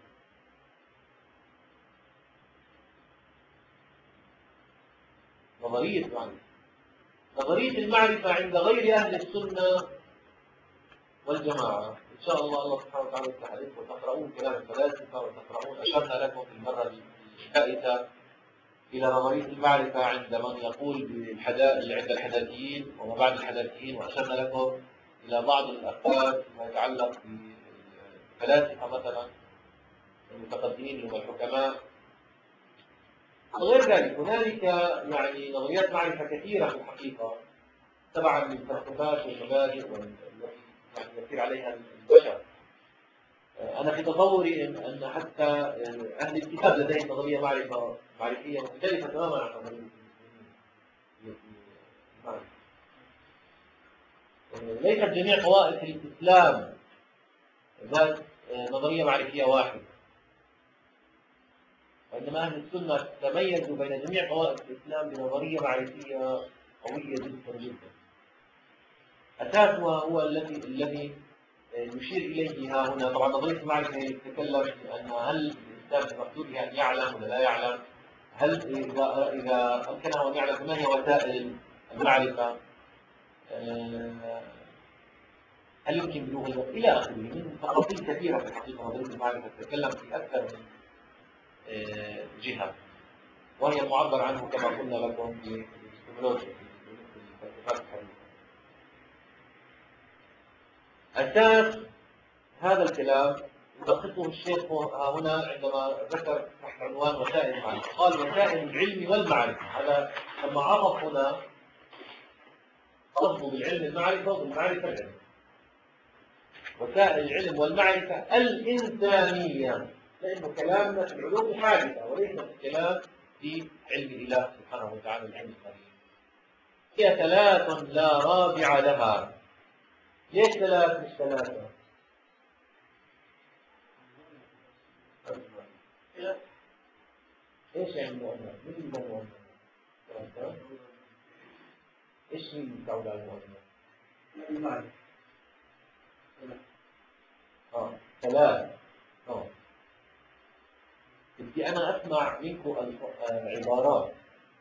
نظرية المعرفة، نظرية المعرفة عند غير أهل السنة والجماعة. إن شاء الله سبحانه وتعالى يفتح عليكم وتقرؤون كلام الفلاسفة وتقرؤون. أشرنا لكم في المرة الفائتة إلى نظرية المعرفة عند من يقول عند الحداثيين وما بعد الحداثيين، وأشرنا لكم إلى بعض الأفكار فيما يتعلق بالفلاسفة مثلا المتقدمين والحكماء وغير ذلك. هنالك يعني نظريات معرفة كثيرة في الحقيقة تبعا للفلسفات والمبادئ التي يعني يسير عليها البشر. أنا في تصوري أن حتى أهل الكتاب لديهم نظرية معرفية مختلفة تماما عن نظرية المعرفة. ليست جميع طوائف الإسلام ذات نظرية معرفية واحدة، وإنما أهل السنة تميزوا بين جميع طوائف الإسلام بنظرية معرفية قوية جدا جدا. أساسها هو الذي يشير إليه ها هنا. طبعا نظرية المعرفة يتكلم أن هل الإنسان بمقدوره أن يعلم ولا لا يعلم، هل إذا أمكنه أن يعلم ما هي وسائل المعرفة، هل يمكن بلوغ الوقت إلى آخره من تفاصيل كثيرة في الحقيقة. نظرية المعرفة تتكلم في أكثر من جهة، وهي المعبر عنه كما قلنا لكم بالاستيمولوجيا في الفلسفات الحديثة. أساس هذا الكلام يلخصه الشيخ هنا عندما ذكر تحت عنوان وسائل المعرفة، قال وسائل العلم والمعرفة. هذا لما عرف هنا قصده بالعلم المعرفة وبالمعرفة العلم. وسائل العلم والمعرفة الإنسانية، لأنه كلامنا في العلوم الحادثة وليس الكلام في علم الله سبحانه وتعالى العلم القديم. هي ثلاث لا رابع لها. ليش ثلاث مش ثلاثة؟ ايش يعني المؤمن؟ مين المؤمن؟ ايش هي تعود على المؤمن؟ ثلاث. بدي أنا أسمع منكم عبارات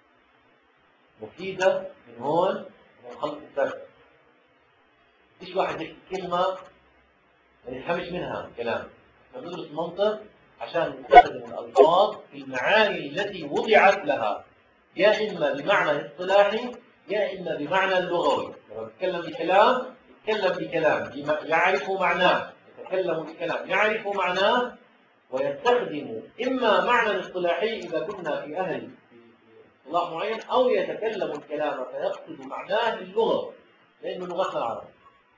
مفيدة من هون من خلق الدرس. فيش واحد يحكي كلمة ما نفهمش منها كلام. ندرس منطق عشان نستخدم الألفاظ في المعاني التي وضعت لها، يا إما بمعنى اصطلاحي يا إما بمعنى اللغوي. لما نتكلم بكلام نتكلم بكلام يعرف معناه، يتكلم بكلام يعرف معناه، ويستخدم إما معنى اصطلاحي إذا كنا في أهل اصطلاح معين، أو يتكلم الكلام فيقصد معناه اللغة، لأنه لغتنا العربية.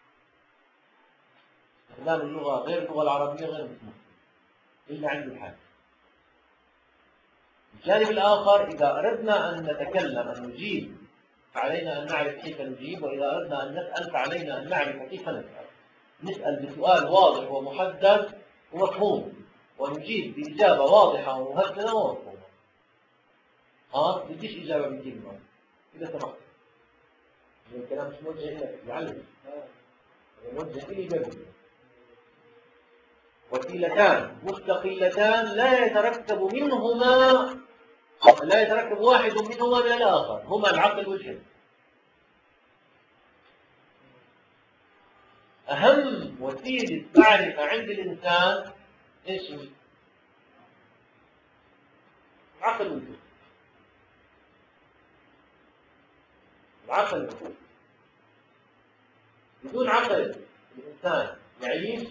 استخدام اللغة غير اللغة العربية غير مسموح إلا عند الحاجة. الجانب الآخر إذا أردنا أن نتكلم أن نجيب فعلينا أن نعرف كيف نجيب، وإذا أردنا أن نسأل فعلينا أن نعرف كيف نسأل. نسأل بسؤال واضح ومحدد ومفهوم، ونجيب بإجابة واضحة ومهذبة ومفهومة. بديش إجابة بكلمة إذا سمحت. الكلام مش موجه لك يعلم، موجه إلي قبل. وسيلتان مستقلتان لا يتركب واحد منهما من الآخر، هما العقل والحس. أهم وسيلة معرفة عند الإنسان إيش هي؟ العقل والحس. العقل والحس. بدون عقل الإنسان يعيش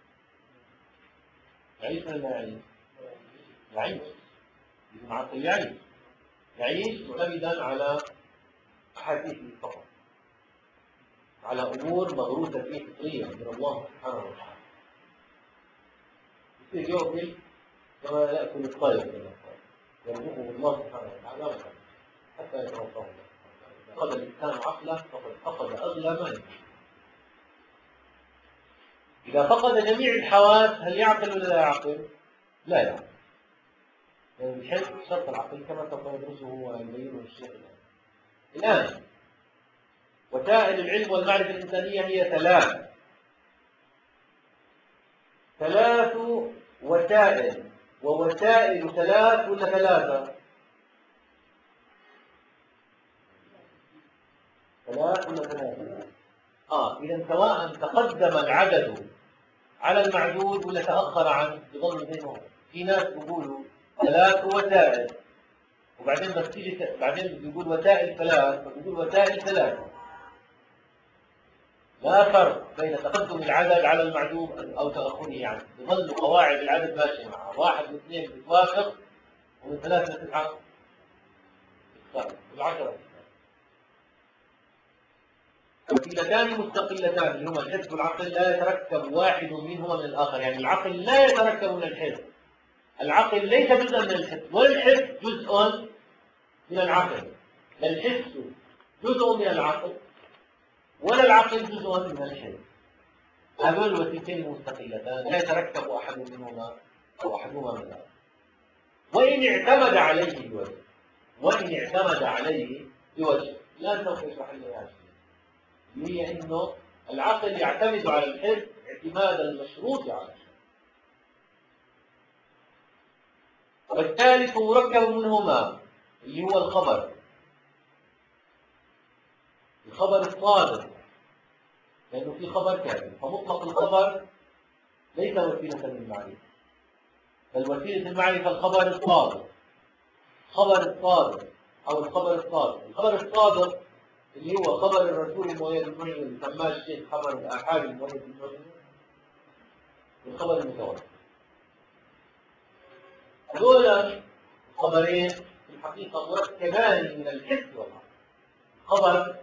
ولا لا يعيش؟ يعيش. بدون عقل يعيش معتمدا على أحاديثه فقط، على أمور مغروسة فيه فطريا من الله سبحانه وتعالى. يصير يأكل كما يأكل الطير، يرزقه الله سبحانه وتعالى حتى يتوفاه الله. إذا فقد الإنسان عقله فقد فقد أغلى ما يمكن. إذا فقد جميع الحواس هل يعقل ولا لا يعقل؟ لا يعقل. بحيث شرط العقل كما سوف يدرسه ويبينه الشيخ الآن. وسائل العلم والمعرفة الإنسانية هي ثلاث وسائل. ووسائل ثلاث ولا ثلاثة؟ ثلاث ولا ثلاثة؟ إذا سواء تقدم العدد على المعدود ولا تأخر عنه بظل بينهم. في ناس بيقولوا ثلاث وسائل، وبعدين بس تيجي بعدين بيقول وسائل ثلاث، فبيقول وسائل ثلاثة. لا فرق بين تقدم العدد على المعدوم أو تأخره، يعني بظل قواعد العدد ماشية معه. 1 و2 بتوافق، ومن 3 ل 9 بالعشرة. وسيلتان مستقلتان اللي هما الحس والعقل لا يتركب واحد منهما من الآخر، يعني العقل لا يتركب من الحس، العقل ليس جزءا من الحس ولا الحس جزء من العقل، لا الحس جزء من العقل ولا العقل جزء من الحس. هذول الوسيلتين مستقلتان لا يتركب أحد منهما أو أحدهما من الآخر. وإن اعتمد عليه بوجه لا سوف يشرح لنا هذا، هي إنه العقل يعتمد على الحس اعتماد المشروط على الحس. والثالث مركب منهما اللي هو الخبر الصادق، لأنه في خبر كامل، فمطلق الخبر ليس وسيلة للمعرفة، بل وسيلة المعرفة الخبر الصادق أو الخبر الصادق اللي هو خبر الرسول المؤيد بالمعجم، سماه الشيخ خبر الآحاد المؤيد بالمعجم، والخبر المتواتر. هذول خبرين في الحقيقة مركبان من الحس والعقل.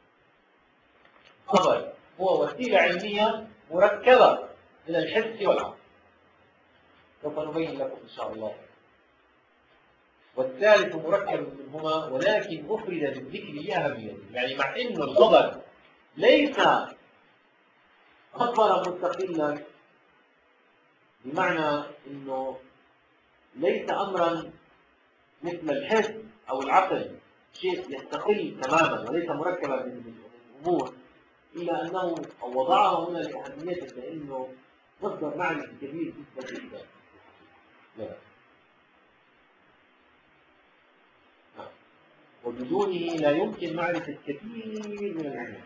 خبر هو وسيلة علمية مركبة من الحس والعقل، سوف نبين لكم إن شاء الله. والثالث مركب منهما ولكن أفرد بالذكر لأهميته، يعني مع أن الخبر ليس خبرا مستقلا، بمعنى أنه ليس أمرا مثل الحس أو العقل شيء يستقل تماما وليس مركبا من الأمور، إلا أنه وضعه هنا لأهميته لأنه مصدر معنى كبير جدا جدا. وبدونه لا يمكن معرفة كثير من العلوم.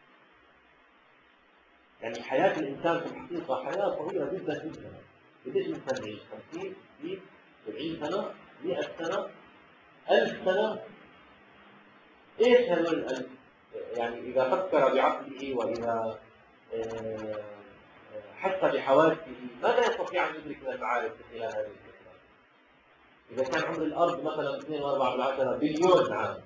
يعني حياة الإنسان في الحقيقة حياة طويلة جدا جدا. قديش الإنسان يعيش؟ 50 100 70 سنة 100 سنة 1000 سنة؟ إيش هذول يعني إذا فكر بعقله وإذا حس بحواسه ماذا يستطيع أن يدرك من المعارف في خلال هذه الفترة؟ إذا كان عمر الأرض مثلا 2.4 بليون عام،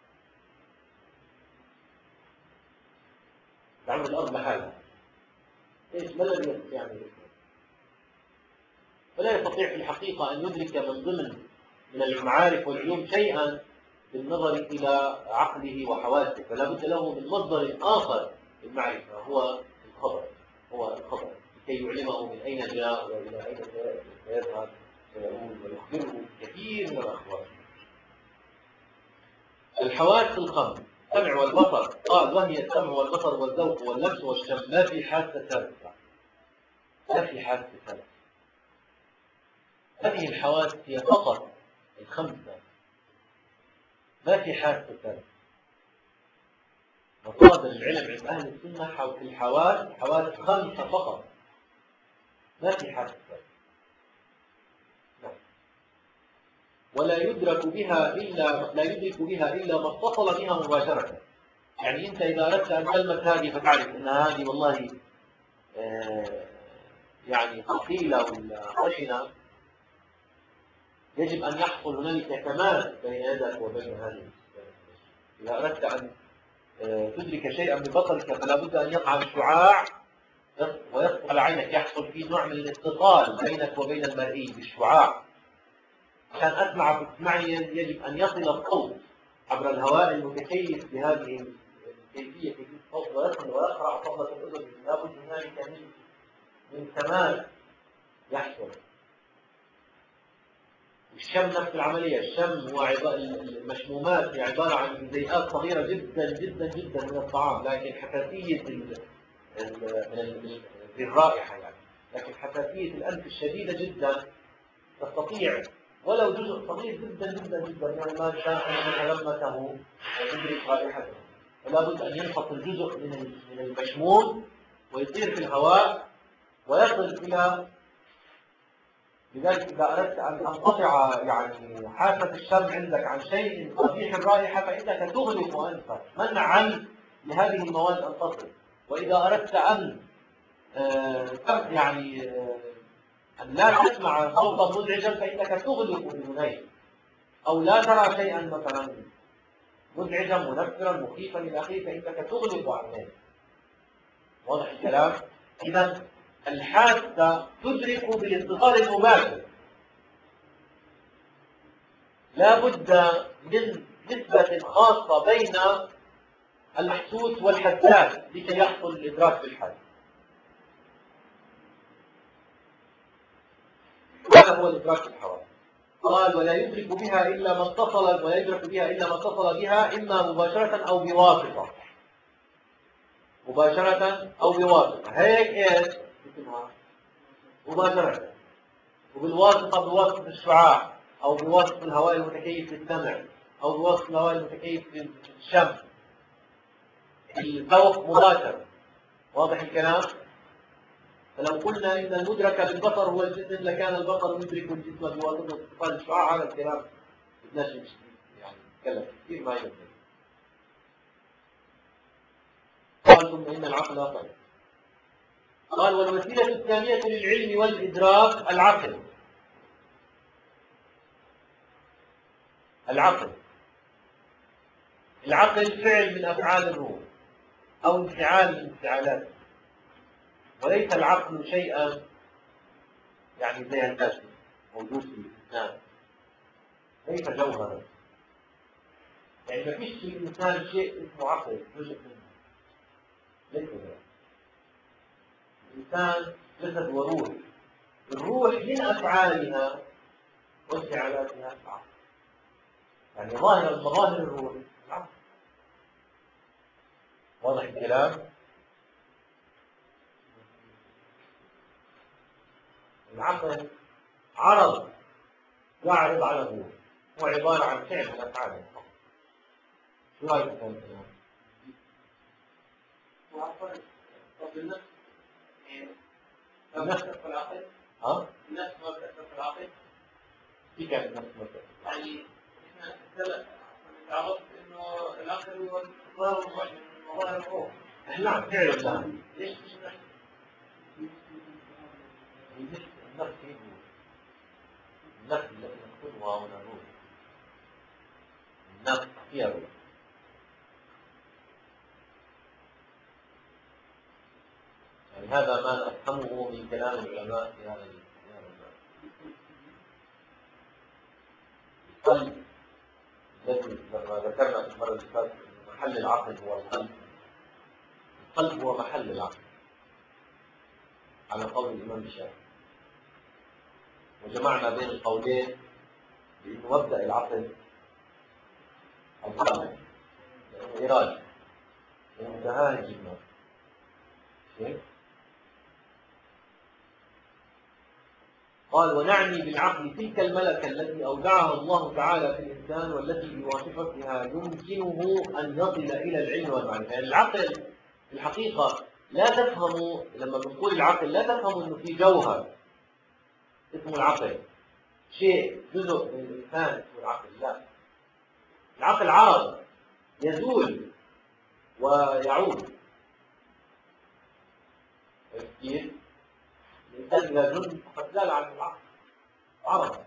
عمر الأرض لحالها، إيش ما الذي يستطيع أن يدرك؟ فلا يستطيع في الحقيقة أن يدرك من ضمن من المعارف والعلوم شيئا بالنظر إلى عقله وحواسه، فلا بد له من مصدر آخر للمعرفة هو الخبر لكي يعلمه من أين جاء وإلى أين سيذهب ويقول ويخبره كثير من الأخبار. الحواس الخمس السمع والبصر، قال وهي السمع والبصر والذوق واللمس والشم، ما في حاسة ثالثة. هذه الحواس هي فقط الخمسة، ما في حاسة ثالثة. مصادر العلم عند أهل السنة في الحواس حواس 5 فقط، ما في حاسة ثالثة. ولا يدرك بها إلا ما اتصل بها مباشرة. يعني أنت إذا أردت أن تلمس هذه فتعرف أن هذه والله يعني ثقيلة ولا خشنة، يجب أن يحصل هنالك تماس بين يدك وبين هذه. إذا أردت أن تدرك شيئا ببصرك فلا بد أن يقع الشعاع ويسقط على عينك، يحصل فيه نوع من الاتصال بينك وبين المرئي بالشعاع. عشان أسمع بتسمعني يجب أن يصل الصوت عبر الهواء المتكيف بهذه الكيفية في الصوت ويصل ويقرع صوت الأذن. لا بد هنالك من تماس يحصل. الشم نفس العملية، الشم هو المشمومات هي عبارة عن جزيئات صغيرة جدا جدا جدا من الطعام، لكن حساسية الرائحة يعني، لكن حساسية الأنف الشديدة جدا تستطيع ولو جزء صغير جدا جدا جدا من المادة أن يتلمسه ويدرك رائحته. فلا بد أن ينفصل جزء من المشموم ويطير في الهواء ويصل إلى. لذلك إذا أردت أن تنقطع يعني حاسة الشم عندك عن شيء قبيح الرائحة فإنك تغلق أنفك منعا لهذه المواد أن تصل. وإذا أردت أن أن لا تسمع صوتا مزعجا فإنك تغلق أذنيك، أو لا ترى شيئا مثلا مزعجا منفرا مخيفا إلى آخره فإنك تغلق عينيك. واضح الكلام؟ إذا الحاسة تدرك بالاتصال المباشر. لا بد من نسبة خاصة بين المحسوس والحساس لكي يحصل الإدراك بالحادث. هذا هو الإدراك بالحواس. قال ولا يدرك بها إلا ما اتصل بها إما مباشرة أو بواسطة. مباشرة أو بواسطة. هيك إيش؟ مباشرة. وبالواسطة بواسطة الشعاع أو بواسطة الهواء المتكيف للسمع أو بواسطة الهواء المتكيف للشم. الذوق مباشر. واضح الكلام؟ فلو قلنا إن المدرك بالبصر هو الجسم لكان البصر يدرك الجسم بواسطة اتصال الشعاع. هذا الكلام يعني نتكلم كثير ما يمكن. قال ثم إن العقل أصل. قال والوسيلة الثانية للعلم والإدراك العقل. العقل فعل من أفعال الروح أو انفعال من انفعالاته، وليس العقل شيئا يعني زي الجسم موجود في الإنسان، ليس جوهرا. يعني ما فيش في الإنسان شيء اسمه عقل جزء منه، ليس ذلك. الإنسان جسد وروح، الروح من أفعالها وانفعالاتها العقل. يعني مظاهر الروح العقل. واضح الكلام؟ العقل عرض يعرض على الروح، هو عبارة عن فعل من أفعاله. شو رأيك في الكلام؟ النفس النفس في العقل. النفس ما تأثر في العقل. في كان النفس ما تأثر. يعني احنا تعرفت إنه العقل هو ظاهر من مظاهر الروح. نعم فعل الله. ليش مش النفس؟ النفس هي الروح. النفس التي نقصدها من الروح. النفس هي الروح. يعني هذا ما نفهمه من كلام العلماء في هذا الباب. القلب الذي لما ذكرنا في المرة اللي فاتت محل العقل هو القلب. القلب هو محل العقل على قول الإمام الشافعي. وجمعنا بين القولين بأنه مبدأ العقل القلب، لأنه إرادي ومنتهاه الجنون. قال ونعني بالعقل تلك الملكة التي أودعها الله تعالى في الإنسان والتي بواسطتها يمكنه أن يصل إلى العلم والمعرفة. يعني العقل في الحقيقة لا تفهم، لما بنقول العقل لا تفهم أنه في جوهر اسمه العقل، شيء جزء من الإنسان اسمه العقل. لا، العقل عرض يزول ويعود. كيف؟ الإنسان إذا جن فقد زال عن العقل عرض.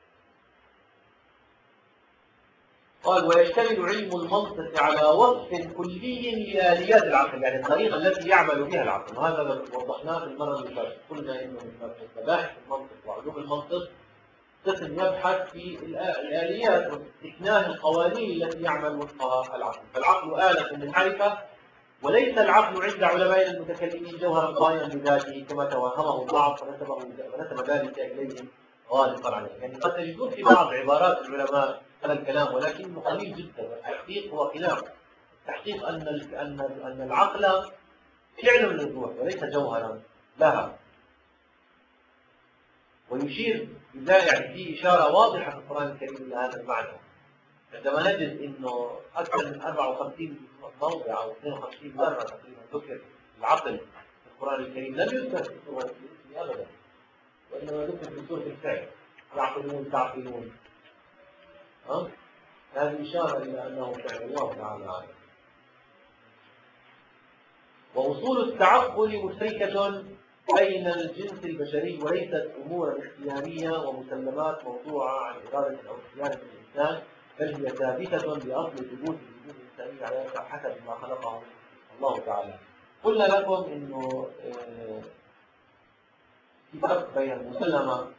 قال ويشتمل علم المنطق على وصف كلي لآليات العقل، يعني الطريقة التي يعمل بها العقل. وهذا وضحناه في المرة اللي فاتت. قلنا إنه مباحث المنطق وعلوم المنطق قسم يبحث في الآليات واستكنان القوانين التي يعمل وفقها العقل. فالعقل آلة للمعرفة، وليس العقل عند علماء المتكلمين جوهرا قائما بذاته كما توهمه البعض ونسب ذلك إليهم غالبا عليه. يعني قد تجدون في بعض عبارات العلماء هذا الكلام، ولكنه قليل جدا. التحقيق هو خلاف التحقيق أن العقل فعل للروح وليس جوهرا لها. ويشير بذلك يعني في إشارة واضحة في القرآن الكريم إلى هذا المعنى، عندما نجد إنه أكثر من 54 موضع أو 52 مرة تقريبا ذكر العقل في القرآن الكريم، لم يذكر في سورة الاسم أبدا، وإنما ذكر في سورة الفعل يعقلون تعقلون. هذه إشارة إلى أنه فعل الله تعالى عنه. وأصول التعقل مشتركة بين الجنس البشري وليست أمورا اختيارية ومسلمات موضوعة عن إرادة أو اختيار الإنسان، بل هي ثابتة بأصل ثبوت يعني على حسب ما خلقه الله تعالى. قلنا لكم إنه في فرق بين المسلمة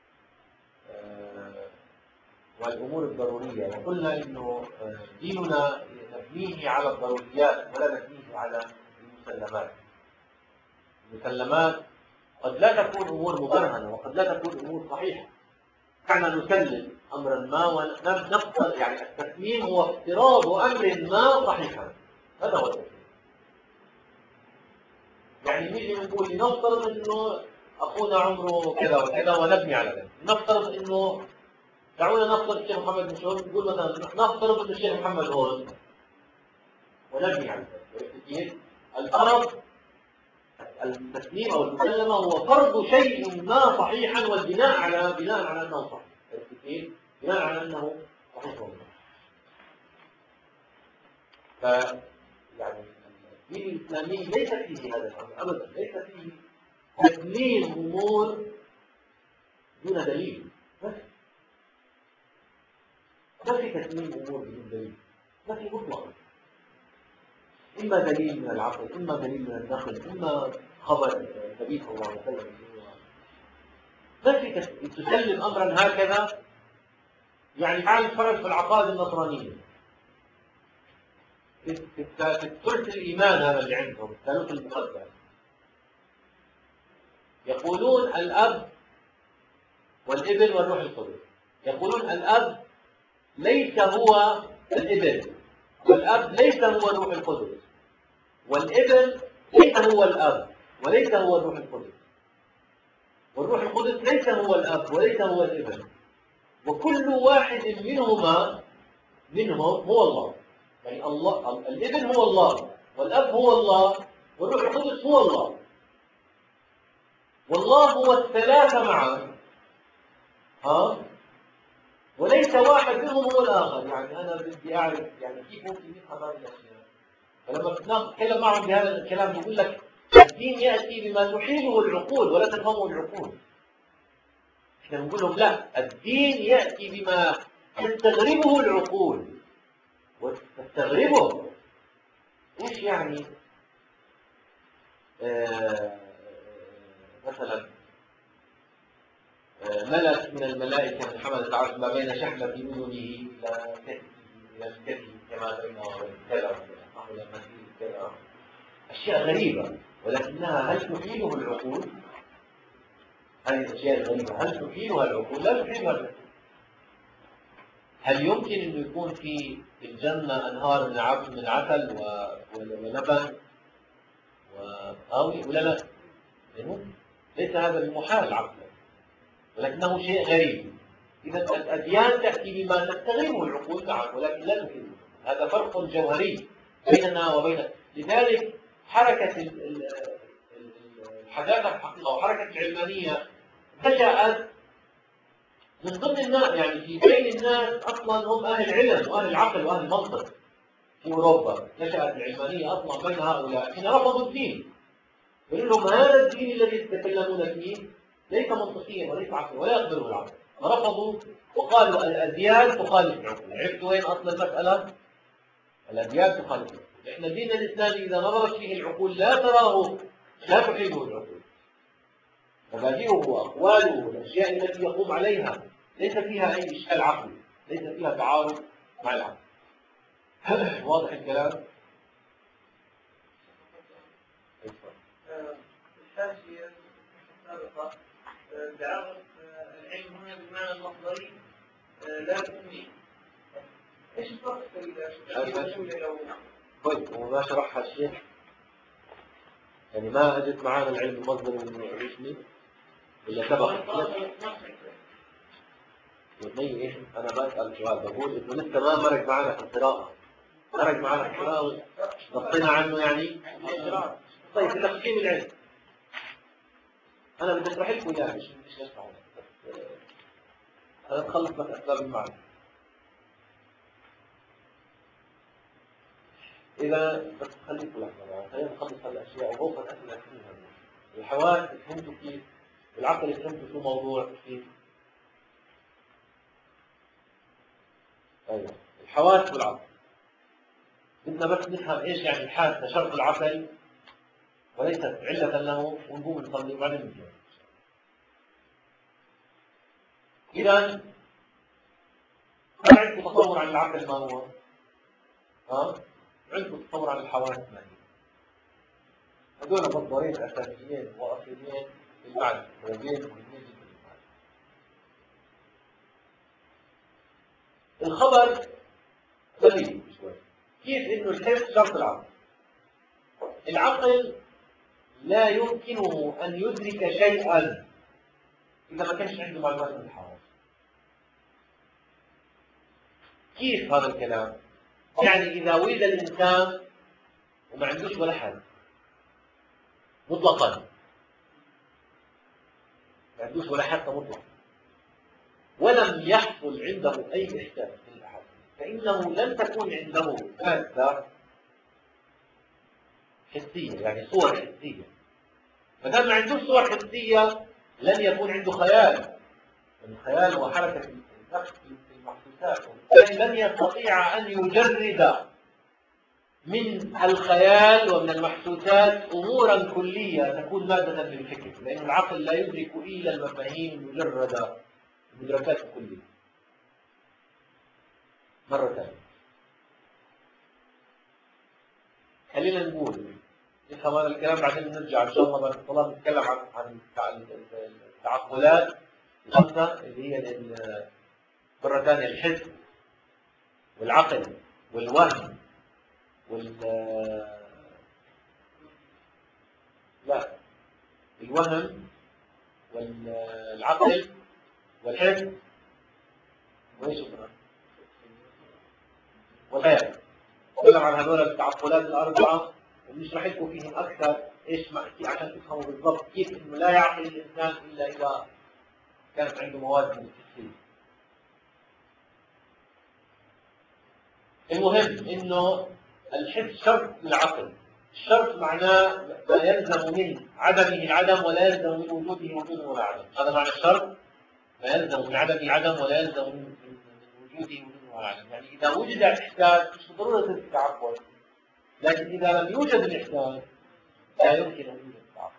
والأمور الضرورية، وقلنا إنه ديننا نبنيه على الضروريات ولا نبنيه على المسلمات. المسلمات قد لا تكون أمور مبرهنة وقد لا تكون أمور صحيحة، كنا نسلم أمرا ما ونفترض، يعني التسليم هو افتراض أمر ما صحيحا، هذا هو التسليم. يعني نيجي نقول نفترض إنه أخونا عمره كذا وكذا ونبني على ذلك. نفترض إنه دعونا نفترض الشيخ محمد مش هون، نقول مثلا نفترض إن الشيخ محمد هون ونبني على ذلك. الفرض التسليم أو المسلمة هو فرض شيء ما صحيحا والبناء على أنه صحيح. بناء على أنه صحيح والله. يعني الدين الإسلامي ليس فيه هذا الأمر أبدا، ليس فيه تسليم أمور دون دليل. ما في تسليم أمور بدون دليل، ما في مطلقا. إما دليل من العقل، إما دليل من النقل، إما خبر النبي صلى الله عليه وسلم. ما في تسلم أمرا هكذا. يعني تعال نتفرج في العقائد النصرانية، في الثلث الإيمان هذا اللي عندهم، الثالوث المقدس، يقولون الأب والابن والروح القدس. يقولون الأب ليس هو الابن، والأب ليس هو الروح القدس، والابن ليس هو الأب وليس هو الروح القدس، والروح القدس ليس هو الأب وليس هو الابن، وكل واحد منهم هو الله. يعني الله الابن هو الله، والأب هو الله، والروح القدس هو الله، والله هو الثلاثة معا. وليس واحد منهم هو الآخر. يعني أنا بدي أعرف يعني كيف ممكن نفهم هذه الأشياء. فلما نتكلم معهم بهذا الكلام بقول لك الدين يأتي بما تحيله العقول ولا تفهمه العقول. احنا بنقول لهم لا، الدين يأتي بما تستغربه العقول. وتستغربه ايش يعني؟ مثلا ملك من الملائكة من حملة العرش ما بين شحمة أذنه إلى كتفه كما بين كذا إلى مثيل كذا. أشياء غريبة، ولكنها هل تحيله العقول؟ هذه الأشياء الغريبة هل تحيلها العقول؟ لا تحيلها العقول. هل يمكن أن يكون في الجنة أنهار من عسل ولبن وآوي ولا لا؟ ليس هذا بمحال عقلا، ولكنه شيء غريب. إذا الأديان تأتي بما تستغربه العقول نعم، ولكن لا تفهمه. هذا فرق جوهري بيننا وبين. لذلك حركة الحداثة الحقيقة وحركة العلمانية نشأت من ضمن الناس، يعني في بين الناس أصلا هم أهل العلم وأهل العقل وأهل المنطق. في أوروبا نشأت العلمانية أصلا بين هؤلاء حين رفضوا الدين. يقول لهم هذا الدين الذي يتكلمون فيه ليس منطقيا وليس عقليا ولا يقبله العقل. رفضوا وقالوا الأديان تخالف العقول. عرفتوا وين أصل المسألة؟ الأديان تخالف العقول. إحنا الدين الإسلامي إذا نظرت فيه العقول لا تحيله العقول. مبادئه وأقواله والأشياء التي يقوم عليها ليس فيها أي إشكال عقلي، ليس فيها تعارض مع العقل. واضح الكلام؟ الحاشية السابقة تعرف العلم هنا بالمعنى المصدري لا الأمي. ايش الفرق بين طيب وما شرحها الشيخ؟ يعني ما أجت معانا العلم المصدري والاسمي ولا سبق؟ يعني ايش؟ أنا بسأل سؤال بقول إنه لسه ما مرق معنا في القراءة. مرق معنا في القراءة نطينا عنه يعني. طيب في تقسيم العلم أنا بدي أشرح لكم إياه مش أشرحه. أنا أتخلص من أسباب المعنى. إذا بس خليكم لحظة، خلينا نخلص هالأشياء وفوق الأسئلة فيها. الحواس فهمتوا كيف؟ العقل فهمتوا شو موضوع كيف؟ أيوة الحواس والعقل. بدنا بس نفهم إيش يعني الحادثة شرط العقل وليست علة له، ونقوم نصلي وبعدين نجاوب. إذا ما عندكم تصور عن العقل ما هو؟ عندكم تصور عن الحواس ما هي؟ هذول مصدرين أساسيين وأصليين للمعنى، مهمين جدا للمعنى. الخبر غريب شوي. كيف إنه الحس شرط العقل؟ العقل لا يمكنه أن يدرك شيئا إذا ما كانش عنده معلومات من الحواس. كيف هذا الكلام؟ يعني إذا ولد الإنسان وما عندوش ولا حاجة مطلقا، ما عندوش ولا حتى مطلقا، ولم يحصل عنده أي إحساس بالأحد، فإنه لن تكون عنده مادة حسية، يعني صور حسية. ما دام ما عندوش صور حسية لن يكون عنده خيال. الخيال هو حركة النفس في المحسوسات، وبالتالي لن يستطيع أن يجرد من الخيال ومن المحسوسات أمورا كلية تكون مادة للفكر، لأن العقل لا يدرك إلا المفاهيم المجردة، المدركات الكلية. مرة ثانية خلينا نقول نفهم هذا الكلام بعدين نرجع إن شاء الله بعد الصلاة نتكلم عن التعقلات الخمسة اللي هي مرة ثانية: الحس والعقل والوهم الوهم والعقل والحس والخيال. نتكلم عن هذول التعقلات الأربعة ونشرح لكم فيهم أكثر إيش عشان تفهموا بالضبط كيف إنه لا يعقل الإنسان إلا إذا كانت عنده مواد من التفكير. المهم إنه الحس شرط للعقل. الشرط معناه ما يلزم من عدمه العدم ولا يلزم من وجوده وجود ولا عدم. هذا معنى الشرط، ما يلزم من عدمه عدم ولا يلزم من وجوده وجود ولا عدم. يعني إذا وجد الإحساس مش ضرورة التعقل، لكن إذا لم يوجد الإحساس لا يمكن أن يوجد التعقل.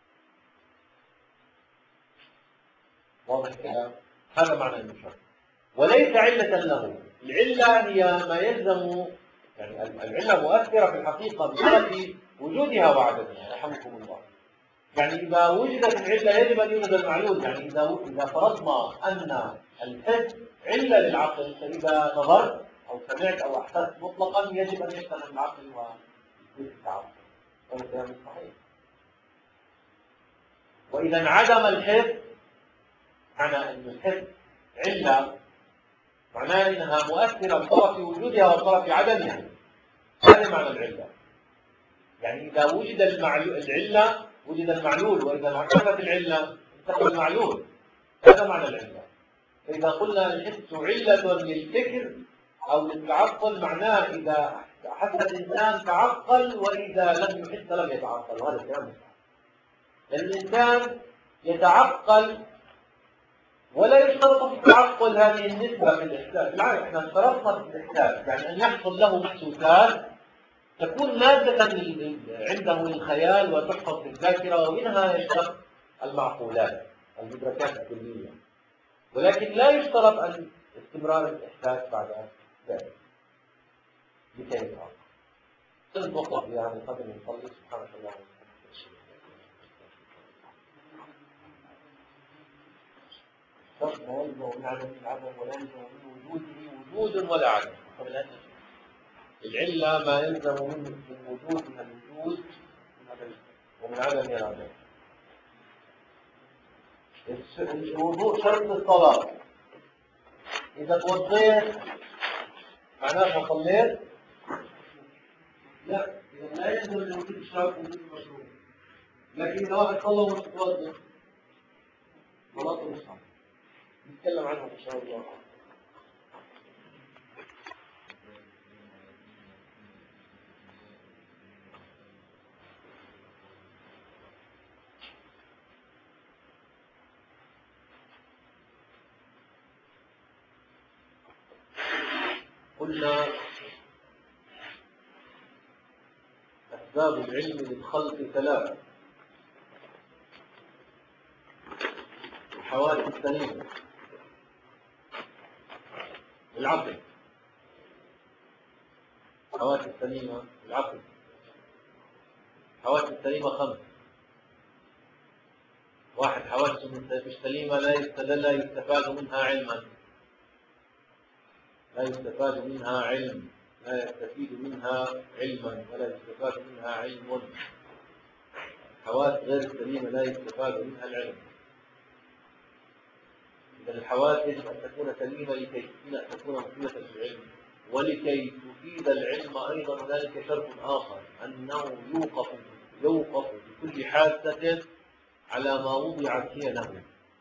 واضح الكلام؟ هذا معنى الشرط، وليس علة له. العلة هي ما يلزم، يعني العلة مؤثرة في الحقيقة بشرط وجودها وعدمها. رحمكم الله. يعني إذا وجدت العلة يجب أن يوجد المعلول. يعني إذا فرضنا أن الحس علة للعقل، فإذا نظرت أو سمعت أو أحسست مطلقا يجب أن يشتغل العقل والتعقل. هذا كلام صحيح. وإذا انعدم الحس معنى أن الحس علة، معناه أنها مؤثرة بطرف وجودها وطرف عدمها. هذا معنى العلة. يعني إذا وجد العلة وجد المعلول، وإذا انعدمت العلة انتقل المعلول. هذا معنى العلة. فإذا قلنا الحس علة للفكر أو للتعقل معناه إذا حس الإنسان تعقل، وإذا لم يحس لم يتعقل. وهذا الكلام صحيح. لأن الإنسان يتعقل ولا يشترط في التعقل هذه النسبة في الإحساس. بالعكس احنا اشترطنا في الإحساس، يعني أن يحصل له محسوسات تكون مادة عنده للخيال وتحفظ في الذاكرة، ومنها يشتق المعقولات المدركات الكلية. ولكن لا يشترط أن استمرار الإحساس بعد ذلك لكي يتعقل. نتوقف بهذا القدر ونصلي. سبحانك اللهم وبحمدك ما يلزم من عدم العدم ولا يلزم من وجوده وجود ولا عدم. العلة ما يلزم من وجودها الوجود ومن عدمها العدم. الوضوء شرط الصلاة. إذا توضيت معناه ما صليت؟ لا، إذا لا يلزم من وجود الشرط وجود المشروع. لكن إذا واحد صلى ومش متوضئ صلاته مش صحيحة. نتكلم عنها إن شاء الله. قلنا أسباب العلم للخلق ثلاث: الحواس السليمة، العقل. الحواس السليمة، العقل. الحواس السليمة 5: 1. حواسه مش سليمة لا يستفاد منها علما، لا يستفاد منها علم، لا يستفيد منها علما ولا يستفاد منها علم. الحواس غير السليمة لا يستفاد منها العلم. إذا الحواس يجب أن تكون سليمة لكي تكون مفيدة للعلم، ولكي تفيد العلم أيضا هنالك شرط آخر، أنه يوقف بكل حاسة على ما وضعت هي له.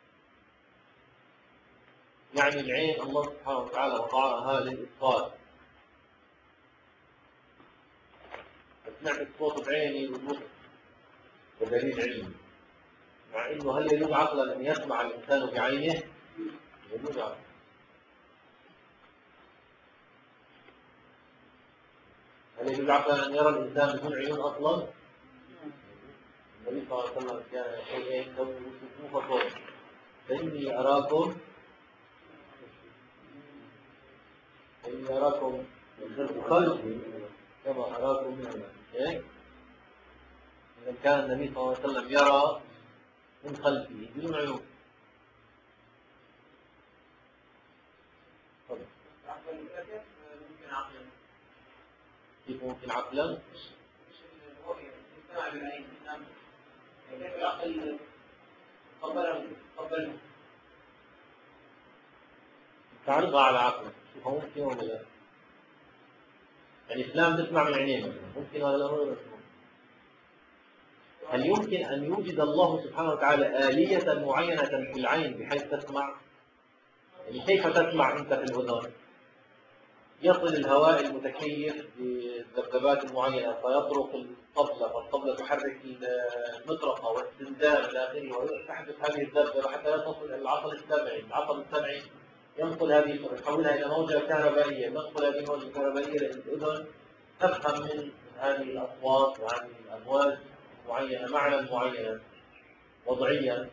يعني العين الله سبحانه وتعالى وضعها للإبصار، سمعت الصوت بعيني والنطق كدليل علمي، مع انه هل يجوز عقلا ان يسمع الانسان بعينه؟ يجوز عقلا. هل يجوز عقلا ان يرى الانسان بدون عيون اصلا؟ النبي صلى الله عليه وسلم كان يقول ايه؟ سووا صفوفكم فاني اراكم من خلفي كما اراكم من امامي. إذا كان النبي صلى الله عليه وسلم يرى من خلفه بدون عيون. كيف ممكن عقلا؟ تعرضها على عقله، شوفها ممكن ولا لا؟ يعني الإسلام تسمع من عينين ممكن ولا لا؟ هل يمكن أن يوجد الله سبحانه وتعالى آلية معينة في العين بحيث تسمع؟ يعني كيف تسمع أنت في الأذن؟ يصل الهواء المتكيف بذبذبات معينة فيطرق الطبلة، والطبلة تحرك المطرقة والسندان إلى آخره، وتحدث هذه الذبذبة حتى لا تصل إلى العصب السمعي. العصب السمعي ينقل هذه، يحولها إلى موجة كهربائية، ينقل هذه الموجة الكهربائية للأذن، تفهم من هذه الأصوات وهذه الأمواج معينة معنى معينا وضعيا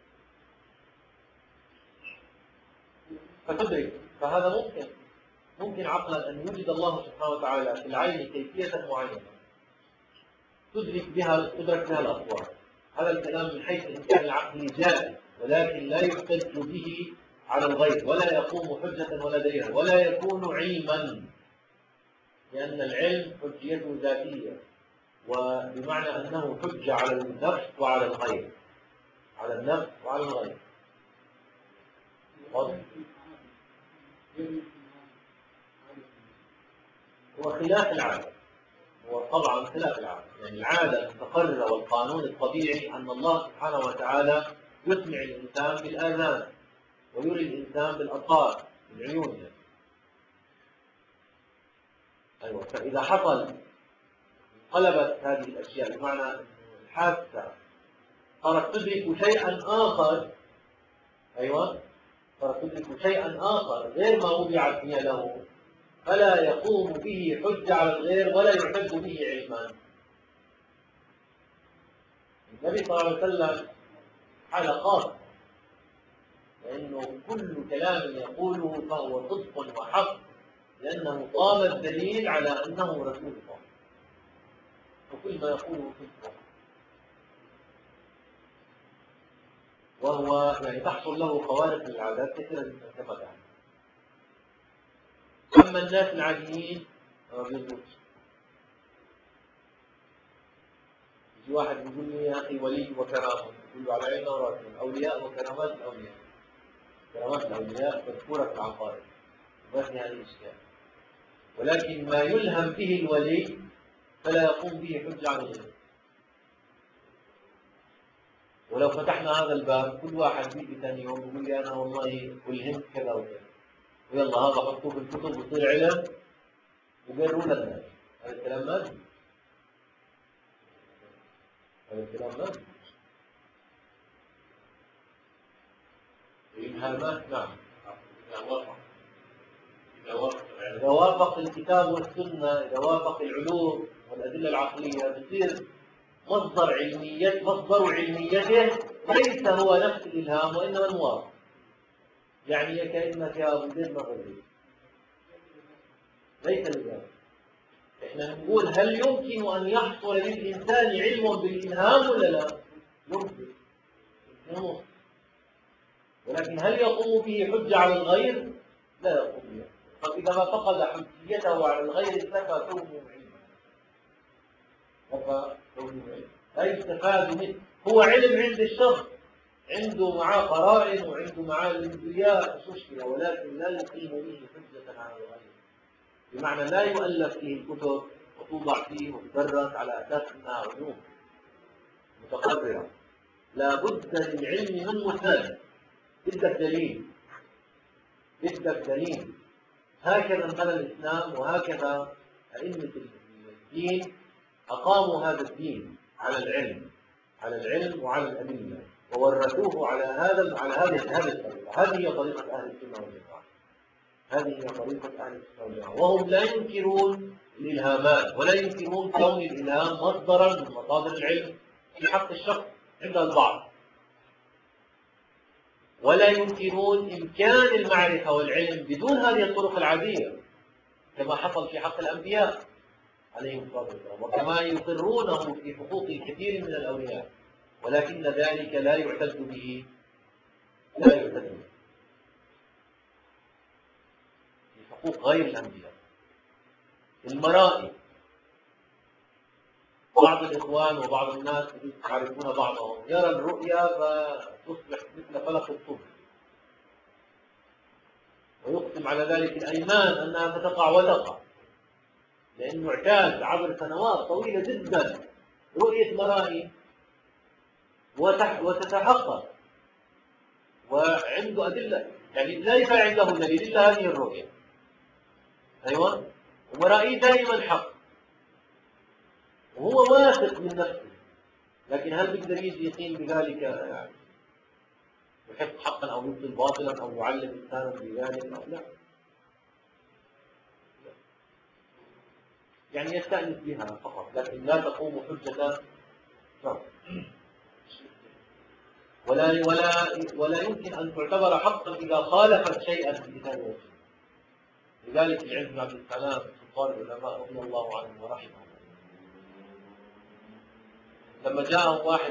فتدرك. فهذا ممكن عقلا أن يوجد الله سبحانه وتعالى في العين كيفية معينة تدرك بها الأصوات. هذا الكلام من حيث الإمكان العقلي جائز، ولكن لا يحتج به على الغيب، ولا يقوم حجة ولا دليلا، ولا يكون علما، لأن العلم حجيته ذاتية، وبمعنى أنه حجة على النفس وعلى الغير، على النفس وعلى الغير. هو خلاف العادة، هو طبعا خلاف العادة. يعني العادة المتقررة والقانون الطبيعي أن الله سبحانه وتعالى يسمع الإنسان بالآذان ويري الإنسان بالأبصار بالعيون يعني. أيوة. فإذا حصل قلبت هذه الأشياء بمعنى الحاسة صارت تدرك شيئا آخر، أيوة، صارت تدرك شيئا آخر غير ما وضعت هي له، فلا يقوم به حجة على الغير ولا يحج به علما. النبي صلى الله عليه وسلم حالة خاصة، لأنه كل كلام يقوله فهو صدق وحق، لأنه قام الدليل على أنه رسول الله، وكل ما يقوله صدق، وهو يعني تحصل له خوارق العادات كثيرة جدا كما تعلم. أما الناس العاديين يجي واحد يقول لي يا أخي ولي وكرامة، يقول له على عيننا وراسنا، أولياء وكرامات الأولياء، كرامات الأولياء مذكورة في العقائد، بس هذه الإشكال. ولكن ما يلهم به الولي فلا يقوم به حجة على غيره. ولو فتحنا هذا الباب كل واحد بيجي ثاني يوم يقول لي أنا والله ألهمت كذا وكذا، ويلا هذا حطوه في الكتب ويصير علم وقالوا لنا. هذا الكلام ما في، هذا الكلام ما في. الإلهامات نعم إذا وافق الكتاب والسنة، إذا وافق العلوم والأدلة العقلية بصير مصدر علميته ليس هو نفس الإلهام وإنما الموافق. يعني كأنك يا أبو زيد مغربي ليس الإلهام. إحنا نقول هل يمكن أن يحصل للإنسان علم بالإلهام ولا لا؟ يمكن. ولكن هل يقوم به حجة على الغير؟ لا يقوم به. فإذا ما فقد حجيته على الغير كفى كونه علما. لا يستفاد منه. هو علم عند الشخص، عنده معاه قرائن وعنده معاه الانبياء مش مشكلة، ولكن لا يقيم به حجة على الغير. بمعنى لا يؤلف فيه الكتب وتوضع فيه وتدرس على أساس أنها علوم متقررة. لا بد للعلم من مثال. بدك دليل. هكذا انبنى الإسلام، وهكذا أئمة الدين أقاموا هذا الدين على العلم وعلى الأدلة، وورثوه على هذه الطريقة. هذه هي طريقة أهل السنة والجماعة. وهم لا ينكرون الإلهامات ولا ينكرون كون الإلهام مصدرا من مصادر العلم في حق الشخص عند البعض، ولا ينكرون إمكان المعرفة والعلم بدون هذه الطرق العادية كما حصل في حق الأنبياء عليهم الصلاة والسلام، وكما يقرونه في حقوق الكثير من الأولياء، ولكن ذلك لا يعتد به في حقوق غير الأنبياء. المرائي، بعض الإخوان وبعض الناس يعرفون بعضهم يرى الرؤيا فتصبح مثل فلق الصبح، ويقسم على ذلك الأيمان أنها ستقع لأنه اعتاد عبر سنوات طويلة جدا رؤية مرائي وتتحقق وعنده أدلة، يعني ليس عنده دليل إلا هذه الرؤية. أيوة، ومرائي دائما حق وهو واثق من نفسه، لكن هل بيقدر يجي يقيم بذلك؟ يعني يحق حقا أو يبطل باطلا أو يعلم إنسانا بذلك؟ لا، يعني يستأنس بها فقط، لكن لا تقوم حجة. ولا يمكن أن تعتبر حقا إذا خالفت شيئا في الكتاب والسنة. لذلك العز بن عبد السلام سلطان العلماء رضي الله عنه ورحمه، لما جاءه واحد